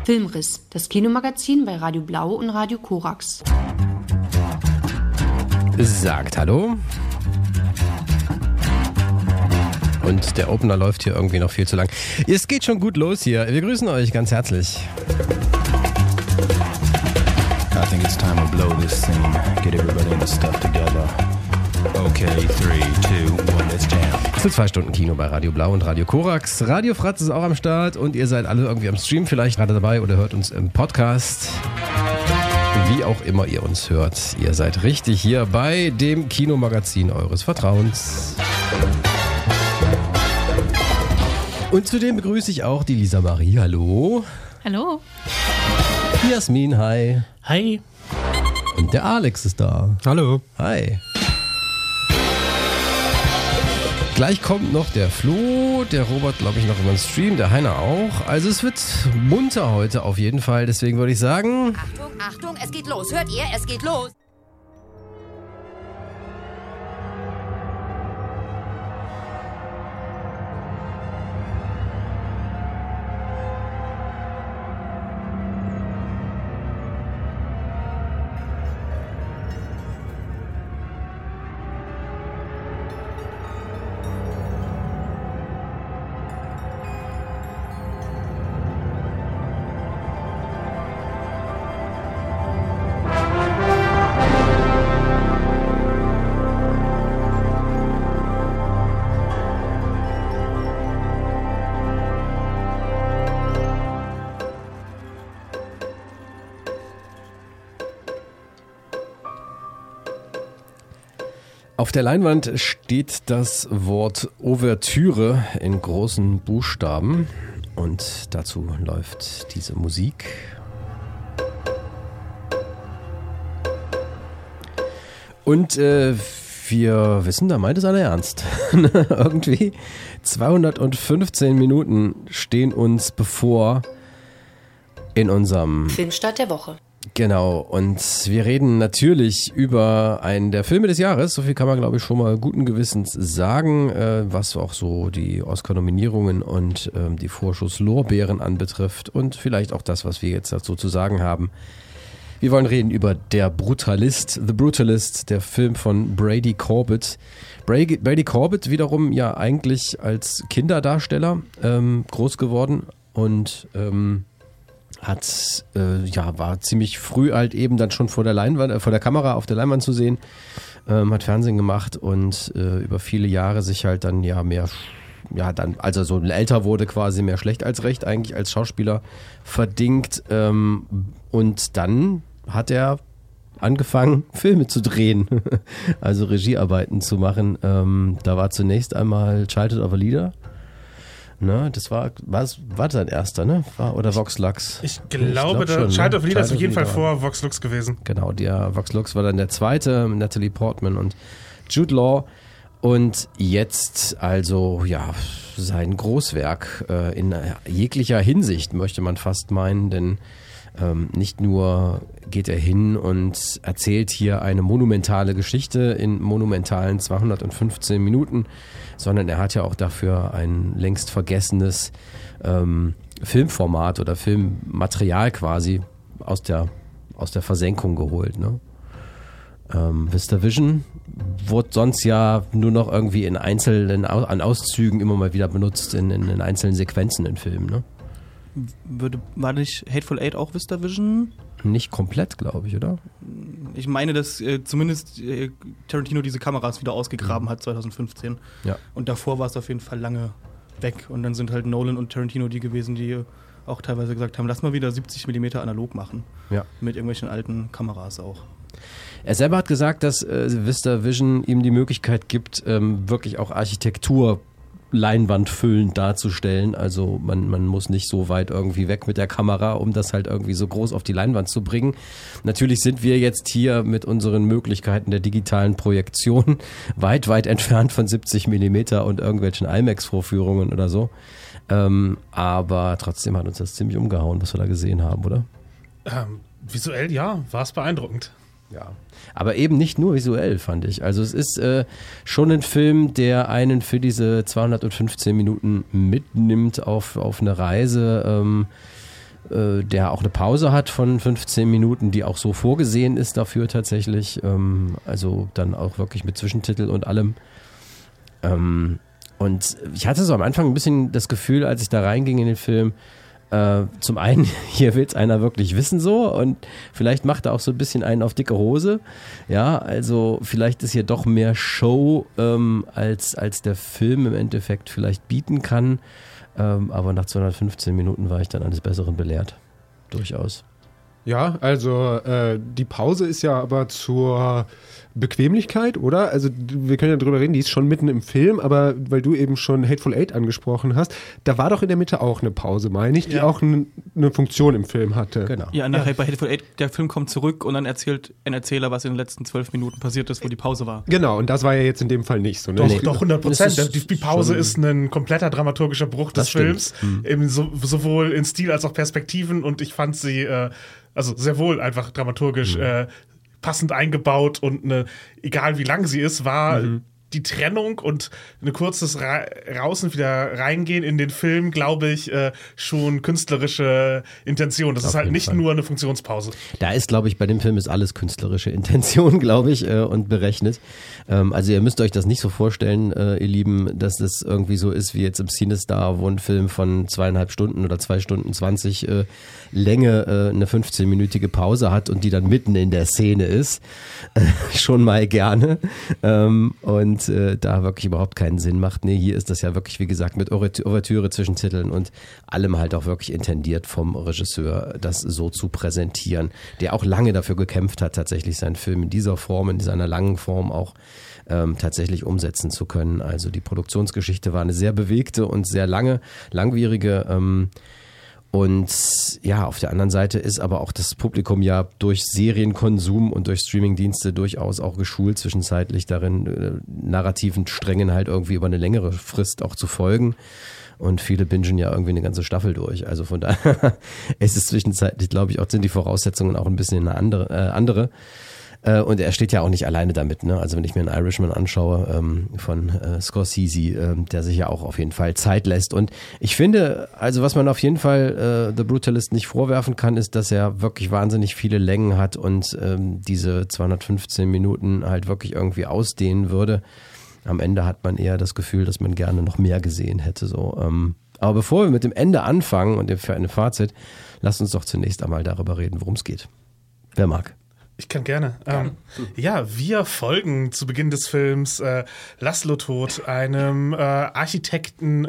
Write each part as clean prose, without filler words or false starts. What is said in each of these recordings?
Filmriss, das Kinomagazin bei Radio Blau und Radio Korax. Sagt hallo. Und der Opener läuft hier irgendwie noch viel zu lang. Es geht schon gut los hier. Wir grüßen euch ganz herzlich. I think it's time to blow this scene. Get everybody in the stuff together. Okay, 3, 2, 1, let's jam. Es sind 2 Stunden Kino bei Radio Blau und Radio Korax. Radio Fratz ist auch am Start und ihr seid alle irgendwie am Stream vielleicht gerade dabei oder hört uns im Podcast. Wie auch immer ihr uns hört, ihr seid richtig hier bei dem Kinomagazin eures Vertrauens. Und zudem begrüße ich auch die Lisa Marie. Hallo. Hallo. Jasmin, hi. Hi. Und der Alex ist da. Hallo. Hi. Gleich kommt noch der Flo, der Robert, glaube ich, noch über den Stream, der Heiner auch. Also es wird munter heute auf jeden Fall, deswegen würde ich sagen... Achtung, Achtung, es geht los. Hört ihr? Es geht los. Auf der Leinwand steht das Wort Ouvertüre in großen Buchstaben und dazu läuft diese Musik. Und wir wissen, da meint es einer ernst. Irgendwie 215 Minuten stehen uns bevor in unserem Filmstart der Woche. Genau, und wir reden natürlich über einen der Filme des Jahres, so viel kann man glaube ich schon mal guten Gewissens sagen, was auch so die Oscar-Nominierungen und die Vorschusslorbeeren anbetrifft und vielleicht auch das, was wir jetzt dazu zu sagen haben. Wir wollen reden über Der Brutalist, The Brutalist, der Film von Brady Corbet. Brady Corbet wiederum ja eigentlich als Kinderdarsteller groß geworden und war ziemlich früh halt eben dann schon vor der Leinwand, vor der Kamera auf der Leinwand zu sehen, hat Fernsehen gemacht und über viele Jahre sich halt dann als er so älter wurde, quasi mehr schlecht als recht eigentlich als Schauspieler verdingt und dann hat er angefangen, Filme zu drehen, also Regiearbeiten zu machen. Da war zunächst einmal Childhood of a Leader. Ne, das war sein erster, ne? Oder Vox Lux? Ich glaube, der Childhood of a Leader ist auf jeden Fall vor Vox Lux gewesen. Genau, der Vox Lux war dann der zweite, Natalie Portman und Jude Law. Und jetzt also, ja, sein Großwerk in jeglicher Hinsicht, möchte man fast meinen, denn nicht nur geht er hin und erzählt hier eine monumentale Geschichte in monumentalen 215 Minuten, sondern er hat ja auch dafür ein längst vergessenes Filmformat oder Filmmaterial quasi aus der Versenkung geholt. Ne? VistaVision wurde sonst ja nur noch irgendwie in einzelnen an Auszügen immer mal wieder benutzt in einzelnen Sequenzen in Filmen. Ne? War nicht Hateful Eight auch VistaVision? Nicht komplett, glaube ich, oder? Ich meine, dass zumindest Tarantino diese Kameras wieder ausgegraben hat 2015. Ja. Und davor war es auf jeden Fall lange weg. Und dann sind halt Nolan und Tarantino die gewesen, die auch teilweise gesagt haben, lass mal wieder 70mm analog machen. Ja. Mit irgendwelchen alten Kameras auch. Er selber hat gesagt, dass VistaVision ihm die Möglichkeit gibt, wirklich auch Architektur leinwandfüllend darzustellen. Also man muss nicht so weit irgendwie weg mit der Kamera, um das halt irgendwie so groß auf die Leinwand zu bringen. Natürlich sind wir jetzt hier mit unseren Möglichkeiten der digitalen Projektion weit, weit entfernt von 70mm und irgendwelchen IMAX-Vorführungen oder so. Aber trotzdem hat uns das ziemlich umgehauen, was wir da gesehen haben, oder? Visuell, ja, war es beeindruckend. Ja, aber eben nicht nur visuell, fand ich. Also es ist schon ein Film, der einen für diese 215 Minuten mitnimmt auf eine Reise der auch eine Pause hat von 15 Minuten, die auch so vorgesehen ist dafür tatsächlich. Also dann auch wirklich mit Zwischentitel und allem. Und ich hatte so am Anfang ein bisschen das Gefühl, als ich da reinging in den Film, zum einen, hier will es einer wirklich wissen so und vielleicht macht er auch so ein bisschen einen auf dicke Hose. Ja, also vielleicht ist hier doch mehr Show, als der Film im Endeffekt vielleicht bieten kann. Aber nach 215 Minuten war ich dann eines Besseren belehrt. Durchaus. Ja, also die Pause ist ja aber zur Bequemlichkeit, oder? Also wir können ja drüber reden, die ist schon mitten im Film, aber weil du eben schon Hateful Eight angesprochen hast, da war doch in der Mitte auch eine Pause, meine ich, die auch eine Funktion im Film hatte. Genau. Ja, nachher bei Hateful Eight, der Film kommt zurück und dann erzählt ein Erzähler, was in den letzten 12 Minuten passiert ist, wo die Pause war. Genau, und das war ja jetzt in dem Fall nicht so. Ne? Doch, 100%. Die Pause ist ein kompletter dramaturgischer Bruch des Films, eben sowohl in Stil als auch Perspektiven, und ich fand sie also sehr wohl einfach dramaturgisch passend eingebaut, und egal wie lang sie ist, war die Trennung und ein kurzes Raus und wieder reingehen in den Film, glaube ich, schon künstlerische Intention. Das ist halt nicht nur eine Funktionspause. Da ist, glaube ich, bei dem Film ist alles künstlerische Intention, glaube ich, und berechnet. Also ihr müsst euch das nicht so vorstellen, ihr Lieben, dass das irgendwie so ist wie jetzt im CineStar, wo ein Film von 2,5 Stunden oder 2 Stunden 20 Länge eine 15-minütige Pause hat und die dann mitten in der Szene ist. Schon mal gerne. Und da wirklich überhaupt keinen Sinn macht. Nee, hier ist das ja wirklich, wie gesagt, mit Ouvertüre, Zwischentiteln und allem halt auch wirklich intendiert vom Regisseur, das so zu präsentieren, der auch lange dafür gekämpft hat, tatsächlich seinen Film in dieser Form, in seiner langen Form auch tatsächlich umsetzen zu können. Also die Produktionsgeschichte war eine sehr bewegte und sehr langwierige. Und ja, auf der anderen Seite ist aber auch das Publikum ja durch Serienkonsum und durch Streamingdienste durchaus auch geschult, zwischenzeitlich darin, narrativen Strängen halt irgendwie über eine längere Frist auch zu folgen. Und viele bingen ja irgendwie eine ganze Staffel durch. Also von daher es ist zwischenzeitlich, glaube ich, auch sind die Voraussetzungen auch ein bisschen eine andere. Und er steht ja auch nicht alleine damit, ne? Also wenn ich mir einen Irishman anschaue von Scorsese, der sich ja auch auf jeden Fall Zeit lässt. Und ich finde, also was man auf jeden Fall The Brutalist nicht vorwerfen kann, ist, dass er wirklich wahnsinnig viele Längen hat und diese 215 Minuten halt wirklich irgendwie ausdehnen würde. Am Ende hat man eher das Gefühl, dass man gerne noch mehr gesehen hätte. So. Aber bevor wir mit dem Ende anfangen und für ein Fazit, lasst uns doch zunächst einmal darüber reden, worum es geht. Wer mag? Ich kann gerne. Wir folgen zu Beginn des Films Laszlo Toth, einem Architekten,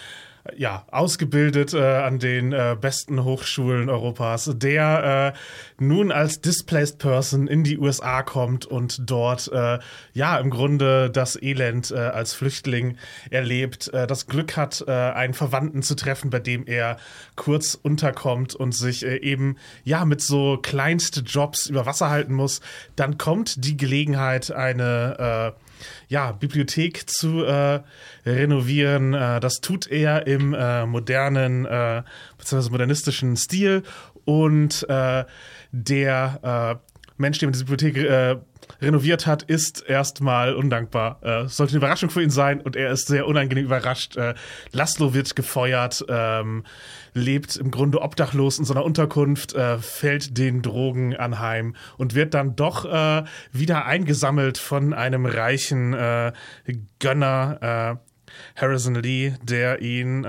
ausgebildet an den besten Hochschulen Europas, der nun als Displaced Person in die USA kommt und dort im Grunde das Elend als Flüchtling erlebt, das Glück hat, einen Verwandten zu treffen, bei dem er kurz unterkommt und sich eben mit so kleinste Jobs über Wasser halten muss. Dann kommt die Gelegenheit, eine Bibliothek zu renovieren. Das tut er im modernen bzw. modernistischen Stil, und der Mensch, der diese Bibliothek renoviert hat, ist erstmal undankbar. Sollte eine Überraschung für ihn sein, und er ist sehr unangenehm überrascht. Laszlo wird gefeuert, lebt im Grunde obdachlos in so einer Unterkunft, fällt den Drogen anheim und wird dann doch wieder eingesammelt von einem reichen Gönner, Harrison Lee, der ihn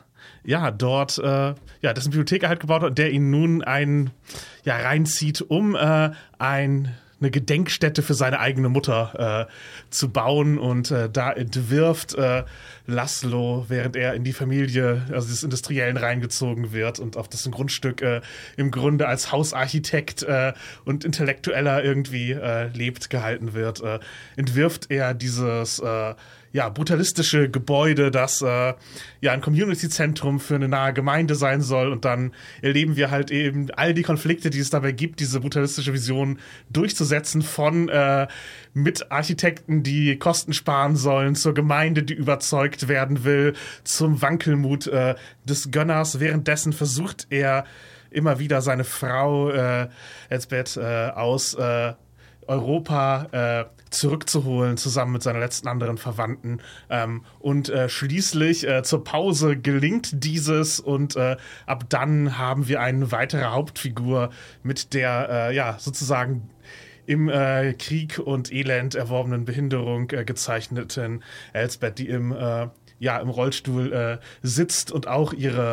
dort dessen Bibliothek halt gebaut hat, der ihn nun reinzieht, um eine Gedenkstätte für seine eigene Mutter zu bauen, und da entwirft Laszlo, während er in die Familie, also des Industriellen, reingezogen wird und auf dessen Grundstück im Grunde als Hausarchitekt und Intellektueller irgendwie lebt, gehalten wird, entwirft er dieses brutalistische Gebäude, das ein Community-Zentrum für eine nahe Gemeinde sein soll, und dann erleben wir halt eben all die Konflikte, die es dabei gibt, diese brutalistische Vision durchzusetzen, von Mitarchitekten, die Kosten sparen sollen, zur Gemeinde, die überzeugt werden will, zum Wankelmut des Gönners. Währenddessen versucht er immer wieder seine Frau Elsbeth aus Europa zurückzuholen, zusammen mit seinen letzten anderen Verwandten. Und schließlich zur Pause gelingt dieses und ab dann haben wir eine weitere Hauptfigur mit der sozusagen im Krieg und Elend erworbenen Behinderung gezeichneten Elsbeth, die im Rollstuhl sitzt und auch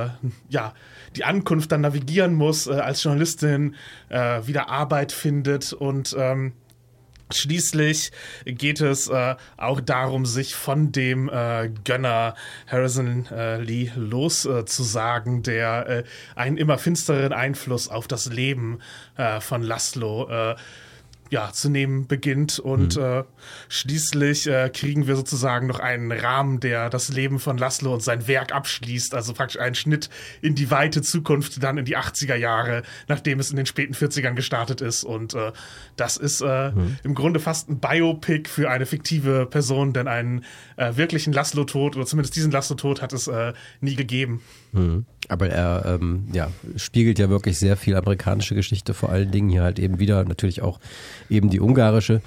die Ankunft dann navigieren muss, als Journalistin wieder Arbeit findet und schließlich geht es auch darum, sich von dem Gönner Harrison Lee loszusagen, der einen immer finstereren Einfluss auf das Leben von Laszlo zu nehmen beginnt und schließlich kriegen wir sozusagen noch einen Rahmen, der das Leben von Laszlo und sein Werk abschließt, also praktisch einen Schnitt in die weite Zukunft, dann in die 80er Jahre, nachdem es in den späten 40ern gestartet ist und das ist im Grunde fast ein Biopic für eine fiktive Person, denn einen wirklichen Laszlo-Tod oder zumindest diesen Laszlo-Tod hat es nie gegeben. Aber er spiegelt ja wirklich sehr viel amerikanische Geschichte, vor allen Dingen hier halt eben wieder natürlich auch eben die ungarische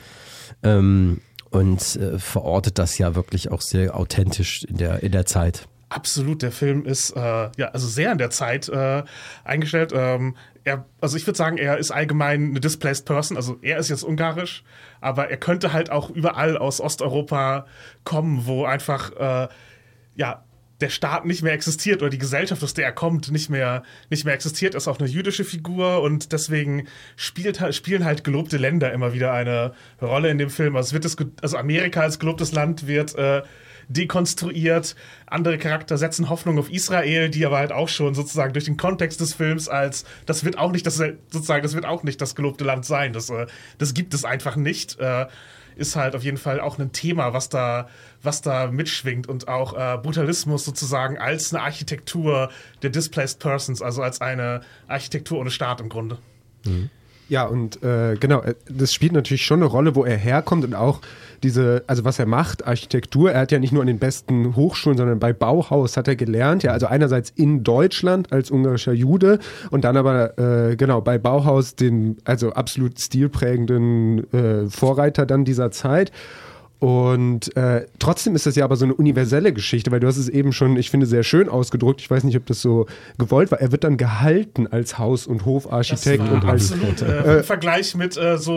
und verortet das ja wirklich auch sehr authentisch in der Zeit. Absolut, der Film ist sehr in der Zeit eingestellt. Ich würde sagen, er ist allgemein eine displaced person, also er ist jetzt ungarisch, aber er könnte halt auch überall aus Osteuropa kommen, wo einfach der Staat nicht mehr existiert oder die Gesellschaft, aus der er kommt, nicht mehr existiert. Er ist auch eine jüdische Figur und deswegen spielen halt gelobte Länder immer wieder eine Rolle in dem Film. Also Amerika als gelobtes Land wird dekonstruiert. Andere Charakter setzen Hoffnung auf Israel, die aber halt auch schon sozusagen durch den Kontext des Films das wird auch nicht das gelobte Land sein. Das gibt es einfach nicht. Ist halt auf jeden Fall auch ein Thema, was da mitschwingt und auch Brutalismus sozusagen als eine Architektur der Displaced Persons, also als eine Architektur ohne Staat im Grunde. Mhm. Ja, und das spielt natürlich schon eine Rolle, wo er herkommt und auch was er macht, Architektur. Er hat ja nicht nur an den besten Hochschulen, sondern bei Bauhaus hat er gelernt. Ja, also einerseits in Deutschland als ungarischer Jude und dann aber bei Bauhaus den absolut stilprägenden Vorreiter dann dieser Zeit. Und trotzdem ist das ja aber so eine universelle Geschichte, weil du hast es eben schon, ich finde, sehr schön ausgedrückt. Ich weiß nicht, ob das so gewollt war. Er wird dann gehalten als Haus- und Hofarchitekt. Das war und absolut im Vergleich mit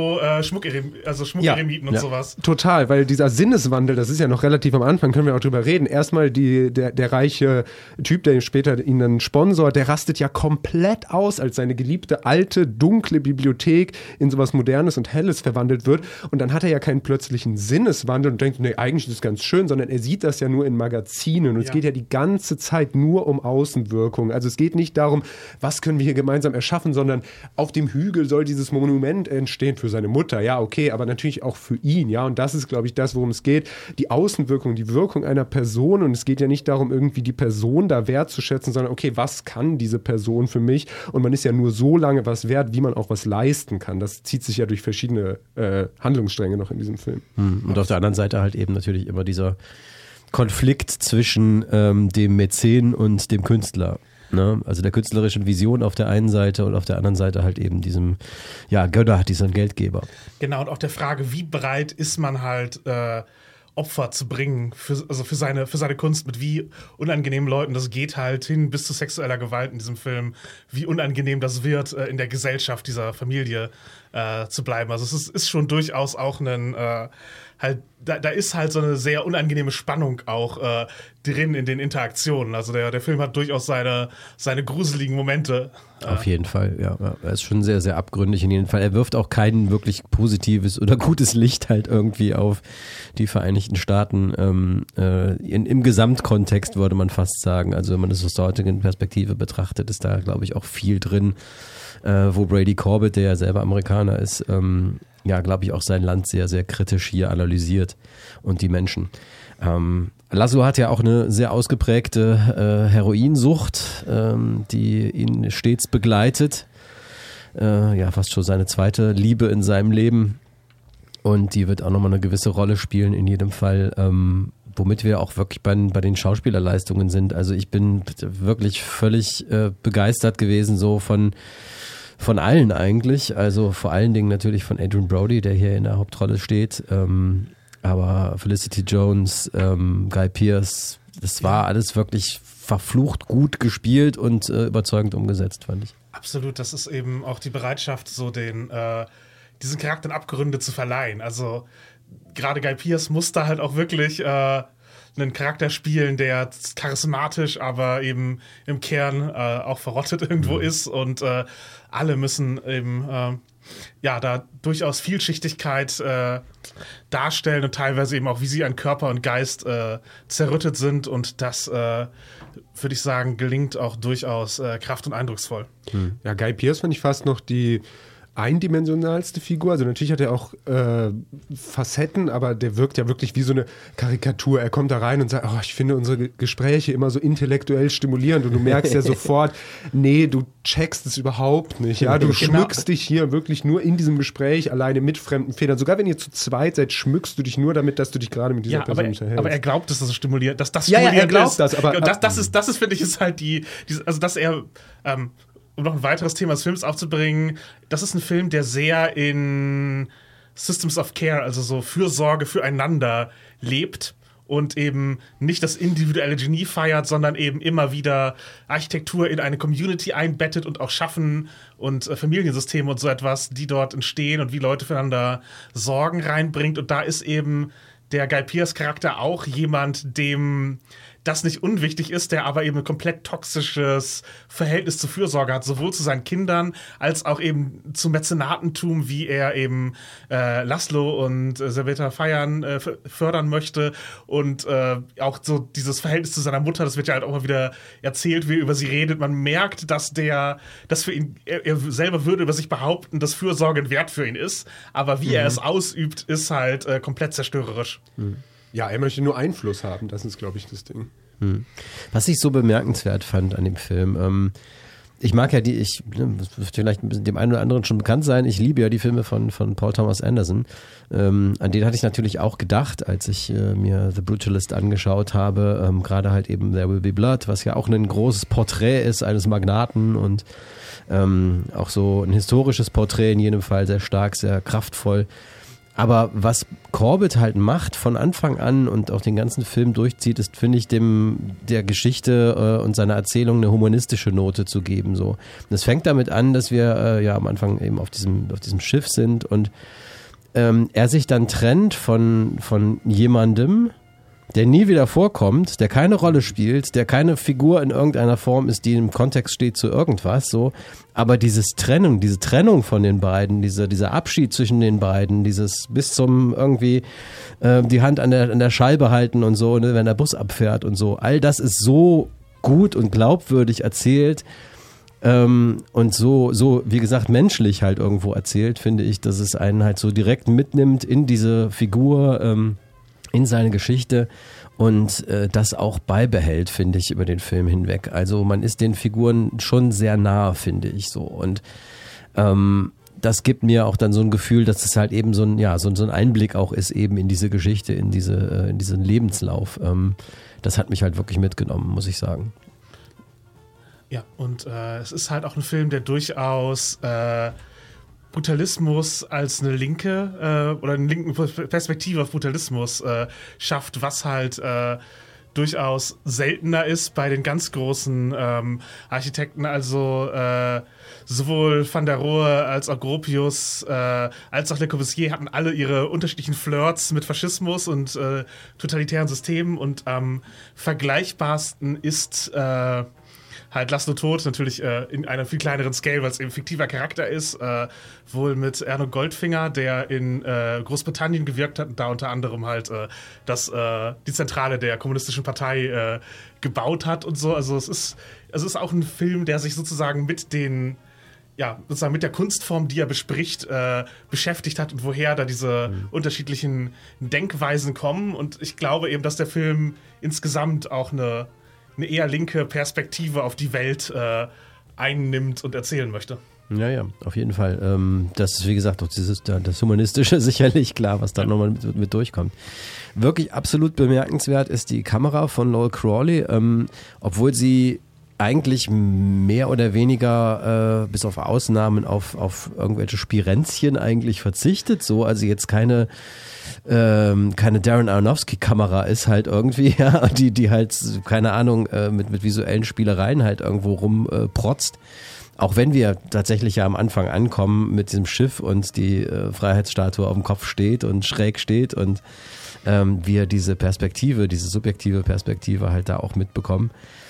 Schmuckeremiten und sowas. Total, weil dieser Sinneswandel, das ist ja noch relativ am Anfang, können wir auch drüber reden. Erstmal der reiche Typ, der später ihn dann sponsort, der rastet ja komplett aus, als seine geliebte, alte, dunkle Bibliothek in sowas Modernes und Helles verwandelt wird. Und dann hat er ja keinen plötzlichen Sinneswandel und denkt, nee, eigentlich ist das ganz schön, sondern er sieht das ja nur in Magazinen und es geht ja die ganze Zeit nur um Außenwirkung. Also es geht nicht darum, was können wir hier gemeinsam erschaffen, sondern auf dem Hügel soll dieses Monument entstehen für seine Mutter, ja, okay, aber natürlich auch für ihn, ja, und das ist, glaube ich, das, worum es geht, die Außenwirkung, die Wirkung einer Person und es geht ja nicht darum, irgendwie die Person da wertzuschätzen, sondern okay, was kann diese Person für mich und man ist ja nur so lange was wert, wie man auch was leisten kann. Das zieht sich ja durch verschiedene Handlungsstränge noch in diesem Film. Und auf der anderen Seite halt eben natürlich immer dieser Konflikt zwischen dem Mäzen und dem Künstler. Ne? Also der künstlerischen Vision auf der einen Seite und auf der anderen Seite halt eben diesem Gönner, diesem Geldgeber. Genau, und auch der Frage, wie bereit ist man halt Opfer zu bringen für seine Kunst, mit wie unangenehmen Leuten das geht halt hin bis zu sexueller Gewalt in diesem Film, wie unangenehm das wird, in der Gesellschaft dieser Familie zu bleiben. Also es ist schon durchaus auch da ist halt so eine sehr unangenehme Spannung auch drin in den Interaktionen. Also der Film hat durchaus seine gruseligen Momente. Auf jeden Fall, ja. Er ist schon sehr, sehr abgründig in jedem Fall. Er wirft auch kein wirklich positives oder gutes Licht halt irgendwie auf die Vereinigten Staaten. Im Gesamtkontext würde man fast sagen. Also wenn man das aus der heutigen Perspektive betrachtet, ist da, glaube ich, auch viel drin, wo Brady Corbett, der ja selber Amerikaner ist, glaube ich, auch sein Land sehr, sehr kritisch hier analysiert und die Menschen. Laszlo hat ja auch eine sehr ausgeprägte Heroinsucht, die ihn stets begleitet. Fast schon seine zweite Liebe in seinem Leben. Und die wird auch nochmal eine gewisse Rolle spielen in jedem Fall, womit wir auch wirklich bei den Schauspielerleistungen sind. Also ich bin wirklich völlig begeistert gewesen so von von allen eigentlich, also vor allen Dingen natürlich von Adrien Brody, der hier in der Hauptrolle steht, aber Felicity Jones, Guy Pearce, das war alles wirklich verflucht gut gespielt und überzeugend umgesetzt, fand ich. Absolut, das ist eben auch die Bereitschaft, so diesen Charakteren Abgründe zu verleihen. Also gerade Guy Pearce muss da halt auch wirklich einen Charakter spielen, der charismatisch, aber eben im Kern auch verrottet irgendwo ist und alle müssen eben da durchaus Vielschichtigkeit darstellen und teilweise eben auch, wie sie an Körper und Geist zerrüttet sind und das, würde ich sagen, gelingt auch durchaus kraft- und eindrucksvoll. Ja, Guy Pearce fand ich fast noch die eindimensionalste Figur. Also natürlich hat er auch Facetten, aber der wirkt ja wirklich wie so eine Karikatur. Er kommt da rein und sagt, ich finde unsere Gespräche immer so intellektuell stimulierend und du merkst ja sofort, nee, du checkst es überhaupt nicht. Ja, du schmückst dich hier wirklich nur in diesem Gespräch alleine mit fremden Federn. Sogar wenn ihr zu zweit seid, schmückst du dich nur damit, dass du dich gerade mit dieser Person unterhältst. Aber er glaubt, dass das stimuliert, dass das stimulierend er glaubt das, aber und das ist, finde ich, ist halt also dass er um noch ein weiteres Thema des Films aufzubringen, das ist ein Film, der sehr in Systems of Care, also so Fürsorge füreinander lebt und eben nicht das individuelle Genie feiert, sondern eben immer wieder Architektur in eine Community einbettet und auch Schaffen und Familiensysteme und so etwas, die dort entstehen und wie Leute füreinander Sorgen reinbringt. Und da ist eben der Guy Pearce-Charakter auch jemand, dem das nicht unwichtig ist, der aber eben ein komplett toxisches Verhältnis zur Fürsorge hat, sowohl zu seinen Kindern als auch eben zum Mäzenatentum, wie er eben Laszlo und Serveta fördern möchte und auch so dieses Verhältnis zu seiner Mutter, das wird ja halt auch mal wieder erzählt, wie er über sie redet. Man merkt, dass für ihn, er selber würde über sich behaupten, dass Fürsorge ein Wert für ihn ist, aber wie er es ausübt, ist halt komplett zerstörerisch. Ja, er möchte nur Einfluss haben, das ist, glaube ich, das Ding. Was ich so bemerkenswert fand an dem Film, ich mag ja das wird vielleicht ein bisschen dem einen oder anderen schon bekannt sein, ich liebe ja die Filme von Paul Thomas Anderson. An den hatte ich natürlich auch gedacht, als ich mir The Brutalist angeschaut habe, gerade halt eben There Will Be Blood, was ja auch ein großes Porträt ist eines Magnaten und auch so ein historisches Porträt in jedem Fall, sehr stark, sehr kraftvoll. Aber was Corbett halt macht von Anfang an und auch den ganzen Film durchzieht, ist, finde ich, der Geschichte und seiner Erzählung eine humanistische Note zu geben. So. Das fängt damit an, dass wir am Anfang eben auf diesem Schiff sind und er sich dann trennt von jemandem, der nie wieder vorkommt, der keine Rolle spielt, der keine Figur in irgendeiner Form ist, die im Kontext steht zu irgendwas, so. Aber diese Trennung von den beiden, dieser Abschied zwischen den beiden, dieses bis zum irgendwie die Hand an der Scheibe halten und so, ne, wenn der Bus abfährt und so, all das ist so gut und glaubwürdig erzählt und so, wie gesagt, menschlich halt irgendwo erzählt, finde ich, dass es einen halt so direkt mitnimmt in diese Figur, in seine Geschichte und das auch beibehält, finde ich, über den Film hinweg. Also man ist den Figuren schon sehr nah, finde ich so. Und das gibt mir auch dann so ein Gefühl, dass es halt eben so ein Einblick auch ist eben in diese Geschichte, in diesen Lebenslauf. Das hat mich halt wirklich mitgenommen, muss ich sagen. Ja, und es ist halt auch ein Film, der durchaus Brutalismus als eine linke oder eine linken Perspektive auf Brutalismus schafft, was halt durchaus seltener ist bei den ganz großen Architekten, also sowohl Van der Rohe als auch Gropius als auch Le Corbusier hatten alle ihre unterschiedlichen Flirts mit Faschismus und totalitären Systemen und am vergleichbarsten ist halt Laszlo Todt, natürlich in einer viel kleineren Scale, weil es eben fiktiver Charakter ist, wohl mit Erno Goldfinger, der in Großbritannien gewirkt hat und da unter anderem halt die Zentrale der kommunistischen Partei gebaut hat und so. Also es ist auch ein Film, der sich sozusagen mit der Kunstform, die er bespricht, beschäftigt hat und woher da diese unterschiedlichen Denkweisen kommen. Und ich glaube eben, dass der Film insgesamt auch eine eher linke Perspektive auf die Welt einnimmt und erzählen möchte. Ja, auf jeden Fall. Das ist, wie gesagt, auch das Humanistische sicherlich klar, was da nochmal mit durchkommt. Wirklich absolut bemerkenswert ist die Kamera von Noel Crawley, obwohl sie eigentlich mehr oder weniger bis auf Ausnahmen auf irgendwelche Spirenzchen eigentlich verzichtet. So, also jetzt keine Darren Aronofsky-Kamera ist halt irgendwie, ja, die halt, keine Ahnung, mit visuellen Spielereien halt irgendwo rumprotzt. Auch wenn wir tatsächlich ja am Anfang ankommen mit diesem Schiff und die Freiheitsstatue auf dem Kopf steht und schräg steht und wir diese Perspektive, diese subjektive Perspektive halt da auch mitbekommen.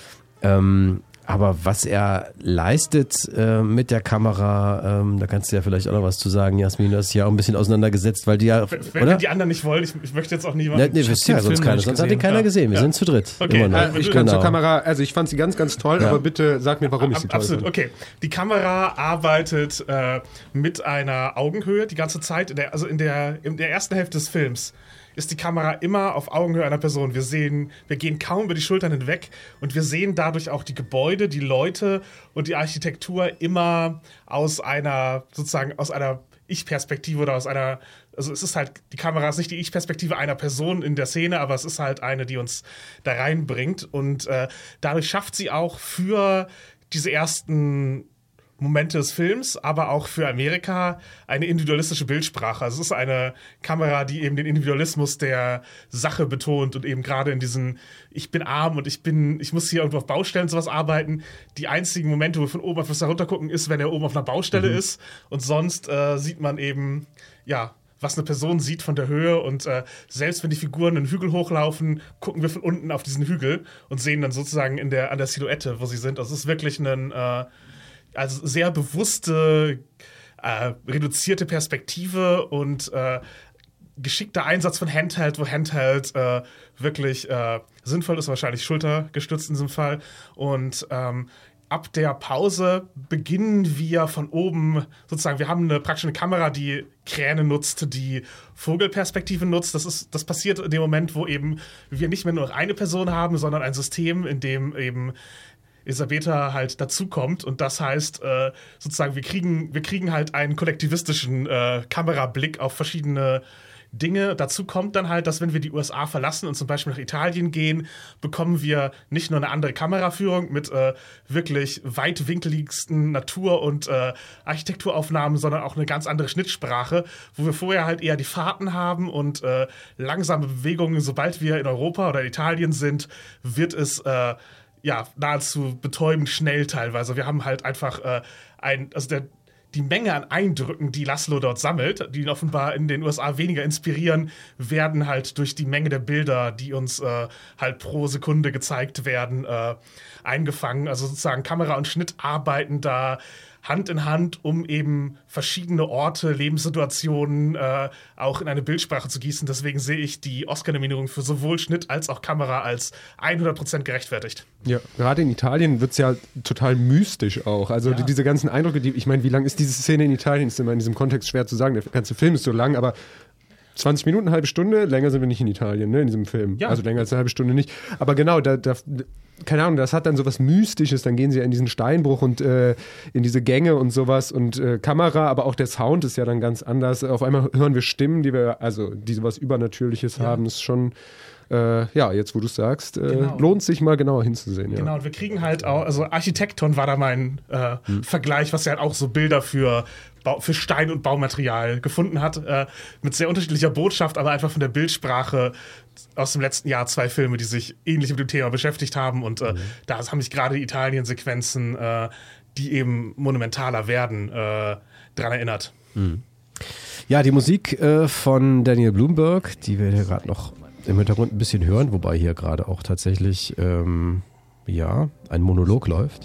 Aber was er leistet mit der Kamera, da kannst du ja vielleicht auch noch was zu sagen, Jasmin, du hast dich ja auch ein bisschen auseinandergesetzt, weil die ja, wenn oder? die anderen nicht wollen, ich möchte jetzt auch niemanden... Nee, wisst ihr ja sonst keiner, sonst hat ihn keiner gesehen, wir sind zu dritt. Okay. Immer noch. Ich kann zur Kamera, also ich fand sie ganz, ganz toll, aber bitte sag mir, warum ich sie toll Absolut, fand. okay. Die Kamera arbeitet mit einer Augenhöhe die ganze Zeit, in der ersten Hälfte des Films ist die Kamera immer auf Augenhöhe einer Person. Wir gehen kaum über die Schultern hinweg und wir sehen dadurch auch die Gebäude, die Leute und die Architektur immer aus einer Ich-Perspektive oder also es ist halt, die Kamera ist nicht die Ich-Perspektive einer Person in der Szene, aber es ist halt eine, die uns da reinbringt und dadurch schafft sie auch für diese ersten Momente des Films, aber auch für Amerika eine individualistische Bildsprache. Also es ist eine Kamera, die eben den Individualismus der Sache betont und eben gerade in diesen ich bin arm und ich muss hier irgendwo auf Baustellen und sowas arbeiten. Die einzigen Momente, wo wir von oben auf was herunter gucken, ist, wenn er oben auf einer Baustelle ist und sonst sieht man eben, ja, was eine Person sieht von der Höhe und selbst wenn die Figuren einen Hügel hochlaufen, gucken wir von unten auf diesen Hügel und sehen dann sozusagen an der Silhouette, wo sie sind. Also es ist wirklich also sehr bewusste, reduzierte Perspektive und geschickter Einsatz von Handheld, wo Handheld wirklich sinnvoll ist, wahrscheinlich schultergestützt in diesem Fall. Und ab der Pause beginnen wir von oben, sozusagen, wir haben praktisch eine Kamera, die Kräne nutzt, die Vogelperspektive nutzt. Das passiert in dem Moment, wo eben wir nicht mehr nur noch eine Person haben, sondern ein System, in dem eben Elisabetta halt dazukommt und das heißt sozusagen, wir kriegen halt einen kollektivistischen Kamerablick auf verschiedene Dinge. Dazu kommt dann halt, dass wenn wir die USA verlassen und zum Beispiel nach Italien gehen, bekommen wir nicht nur eine andere Kameraführung mit wirklich weitwinkeligsten Natur- und Architekturaufnahmen, sondern auch eine ganz andere Schnittsprache, wo wir vorher halt eher die Fahrten haben und langsame Bewegungen. Sobald wir in Europa oder in Italien sind, wird es nahezu betäubend schnell teilweise. Wir haben halt einfach die Menge an Eindrücken, die Laszlo dort sammelt, die ihn offenbar in den USA weniger inspirieren, werden halt durch die Menge der Bilder, die uns halt pro Sekunde gezeigt werden, eingefangen. Also sozusagen Kamera und Schnitt arbeiten da Hand in Hand, um eben verschiedene Orte, Lebenssituationen auch in eine Bildsprache zu gießen. Deswegen sehe ich die Oscar-Nominierung für sowohl Schnitt als auch Kamera als 100% gerechtfertigt. Ja, gerade in Italien wird es ja total mystisch auch. Also diese ganzen Eindrücke, ich meine, wie lang ist diese Szene in Italien? Ist immer in diesem Kontext schwer zu sagen. Der ganze Film ist so lang, aber 20 Minuten, eine halbe Stunde, länger sind wir nicht in Italien, ne, in diesem Film. Ja. Also länger als eine halbe Stunde nicht. Aber genau, keine Ahnung, das hat dann so was Mystisches, dann gehen sie ja in diesen Steinbruch und in diese Gänge und sowas und Kamera, aber auch der Sound ist ja dann ganz anders. Auf einmal hören wir Stimmen, die sowas Übernatürliches haben. Das ist schon, jetzt wo du es sagst, lohnt sich mal genauer hinzusehen. Ja. Genau, und wir kriegen halt auch, also Architekton war da mein Vergleich, was ja halt auch so Bilder für Stein- und Baumaterial gefunden hat, mit sehr unterschiedlicher Botschaft, aber einfach von der Bildsprache aus dem letzten Jahr 2 Filme, die sich ähnlich mit dem Thema beschäftigt haben und da haben mich gerade die Italien-Sequenzen, die eben monumentaler werden, dran erinnert. Ja, die Musik von Daniel Blumberg, die wir hier gerade noch im Hintergrund ein bisschen hören, wobei hier gerade auch tatsächlich ein Monolog läuft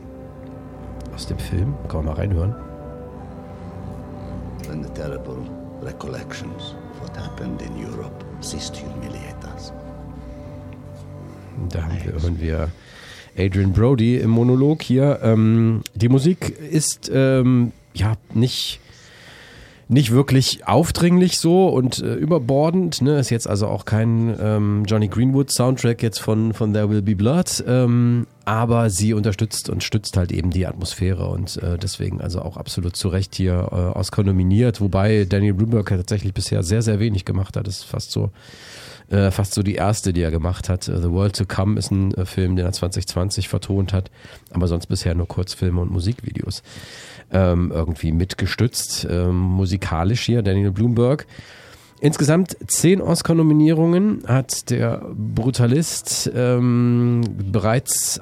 aus dem Film, kann man mal reinhören. When the terrible recollections of what happened in Europe ceased to humiliate us. Da hören wir Adrian Brody im Monolog hier. Die Musik ist nicht wirklich aufdringlich so und überbordend. Ne? Ist jetzt also auch kein Johnny Greenwood Soundtrack jetzt von There Will Be Blood. aber sie unterstützt und stützt halt eben die Atmosphäre und deswegen also auch absolut zu Recht hier Oscar nominiert, wobei Daniel Blumberg tatsächlich bisher sehr, sehr wenig gemacht hat. Das ist fast so die erste, die er gemacht hat. The World to Come ist ein Film, den er 2020 vertont hat, aber sonst bisher nur Kurzfilme und Musikvideos irgendwie mitgestützt. Musikalisch hier Daniel Blumberg. Insgesamt 10 Oscar-Nominierungen hat der Brutalist bereits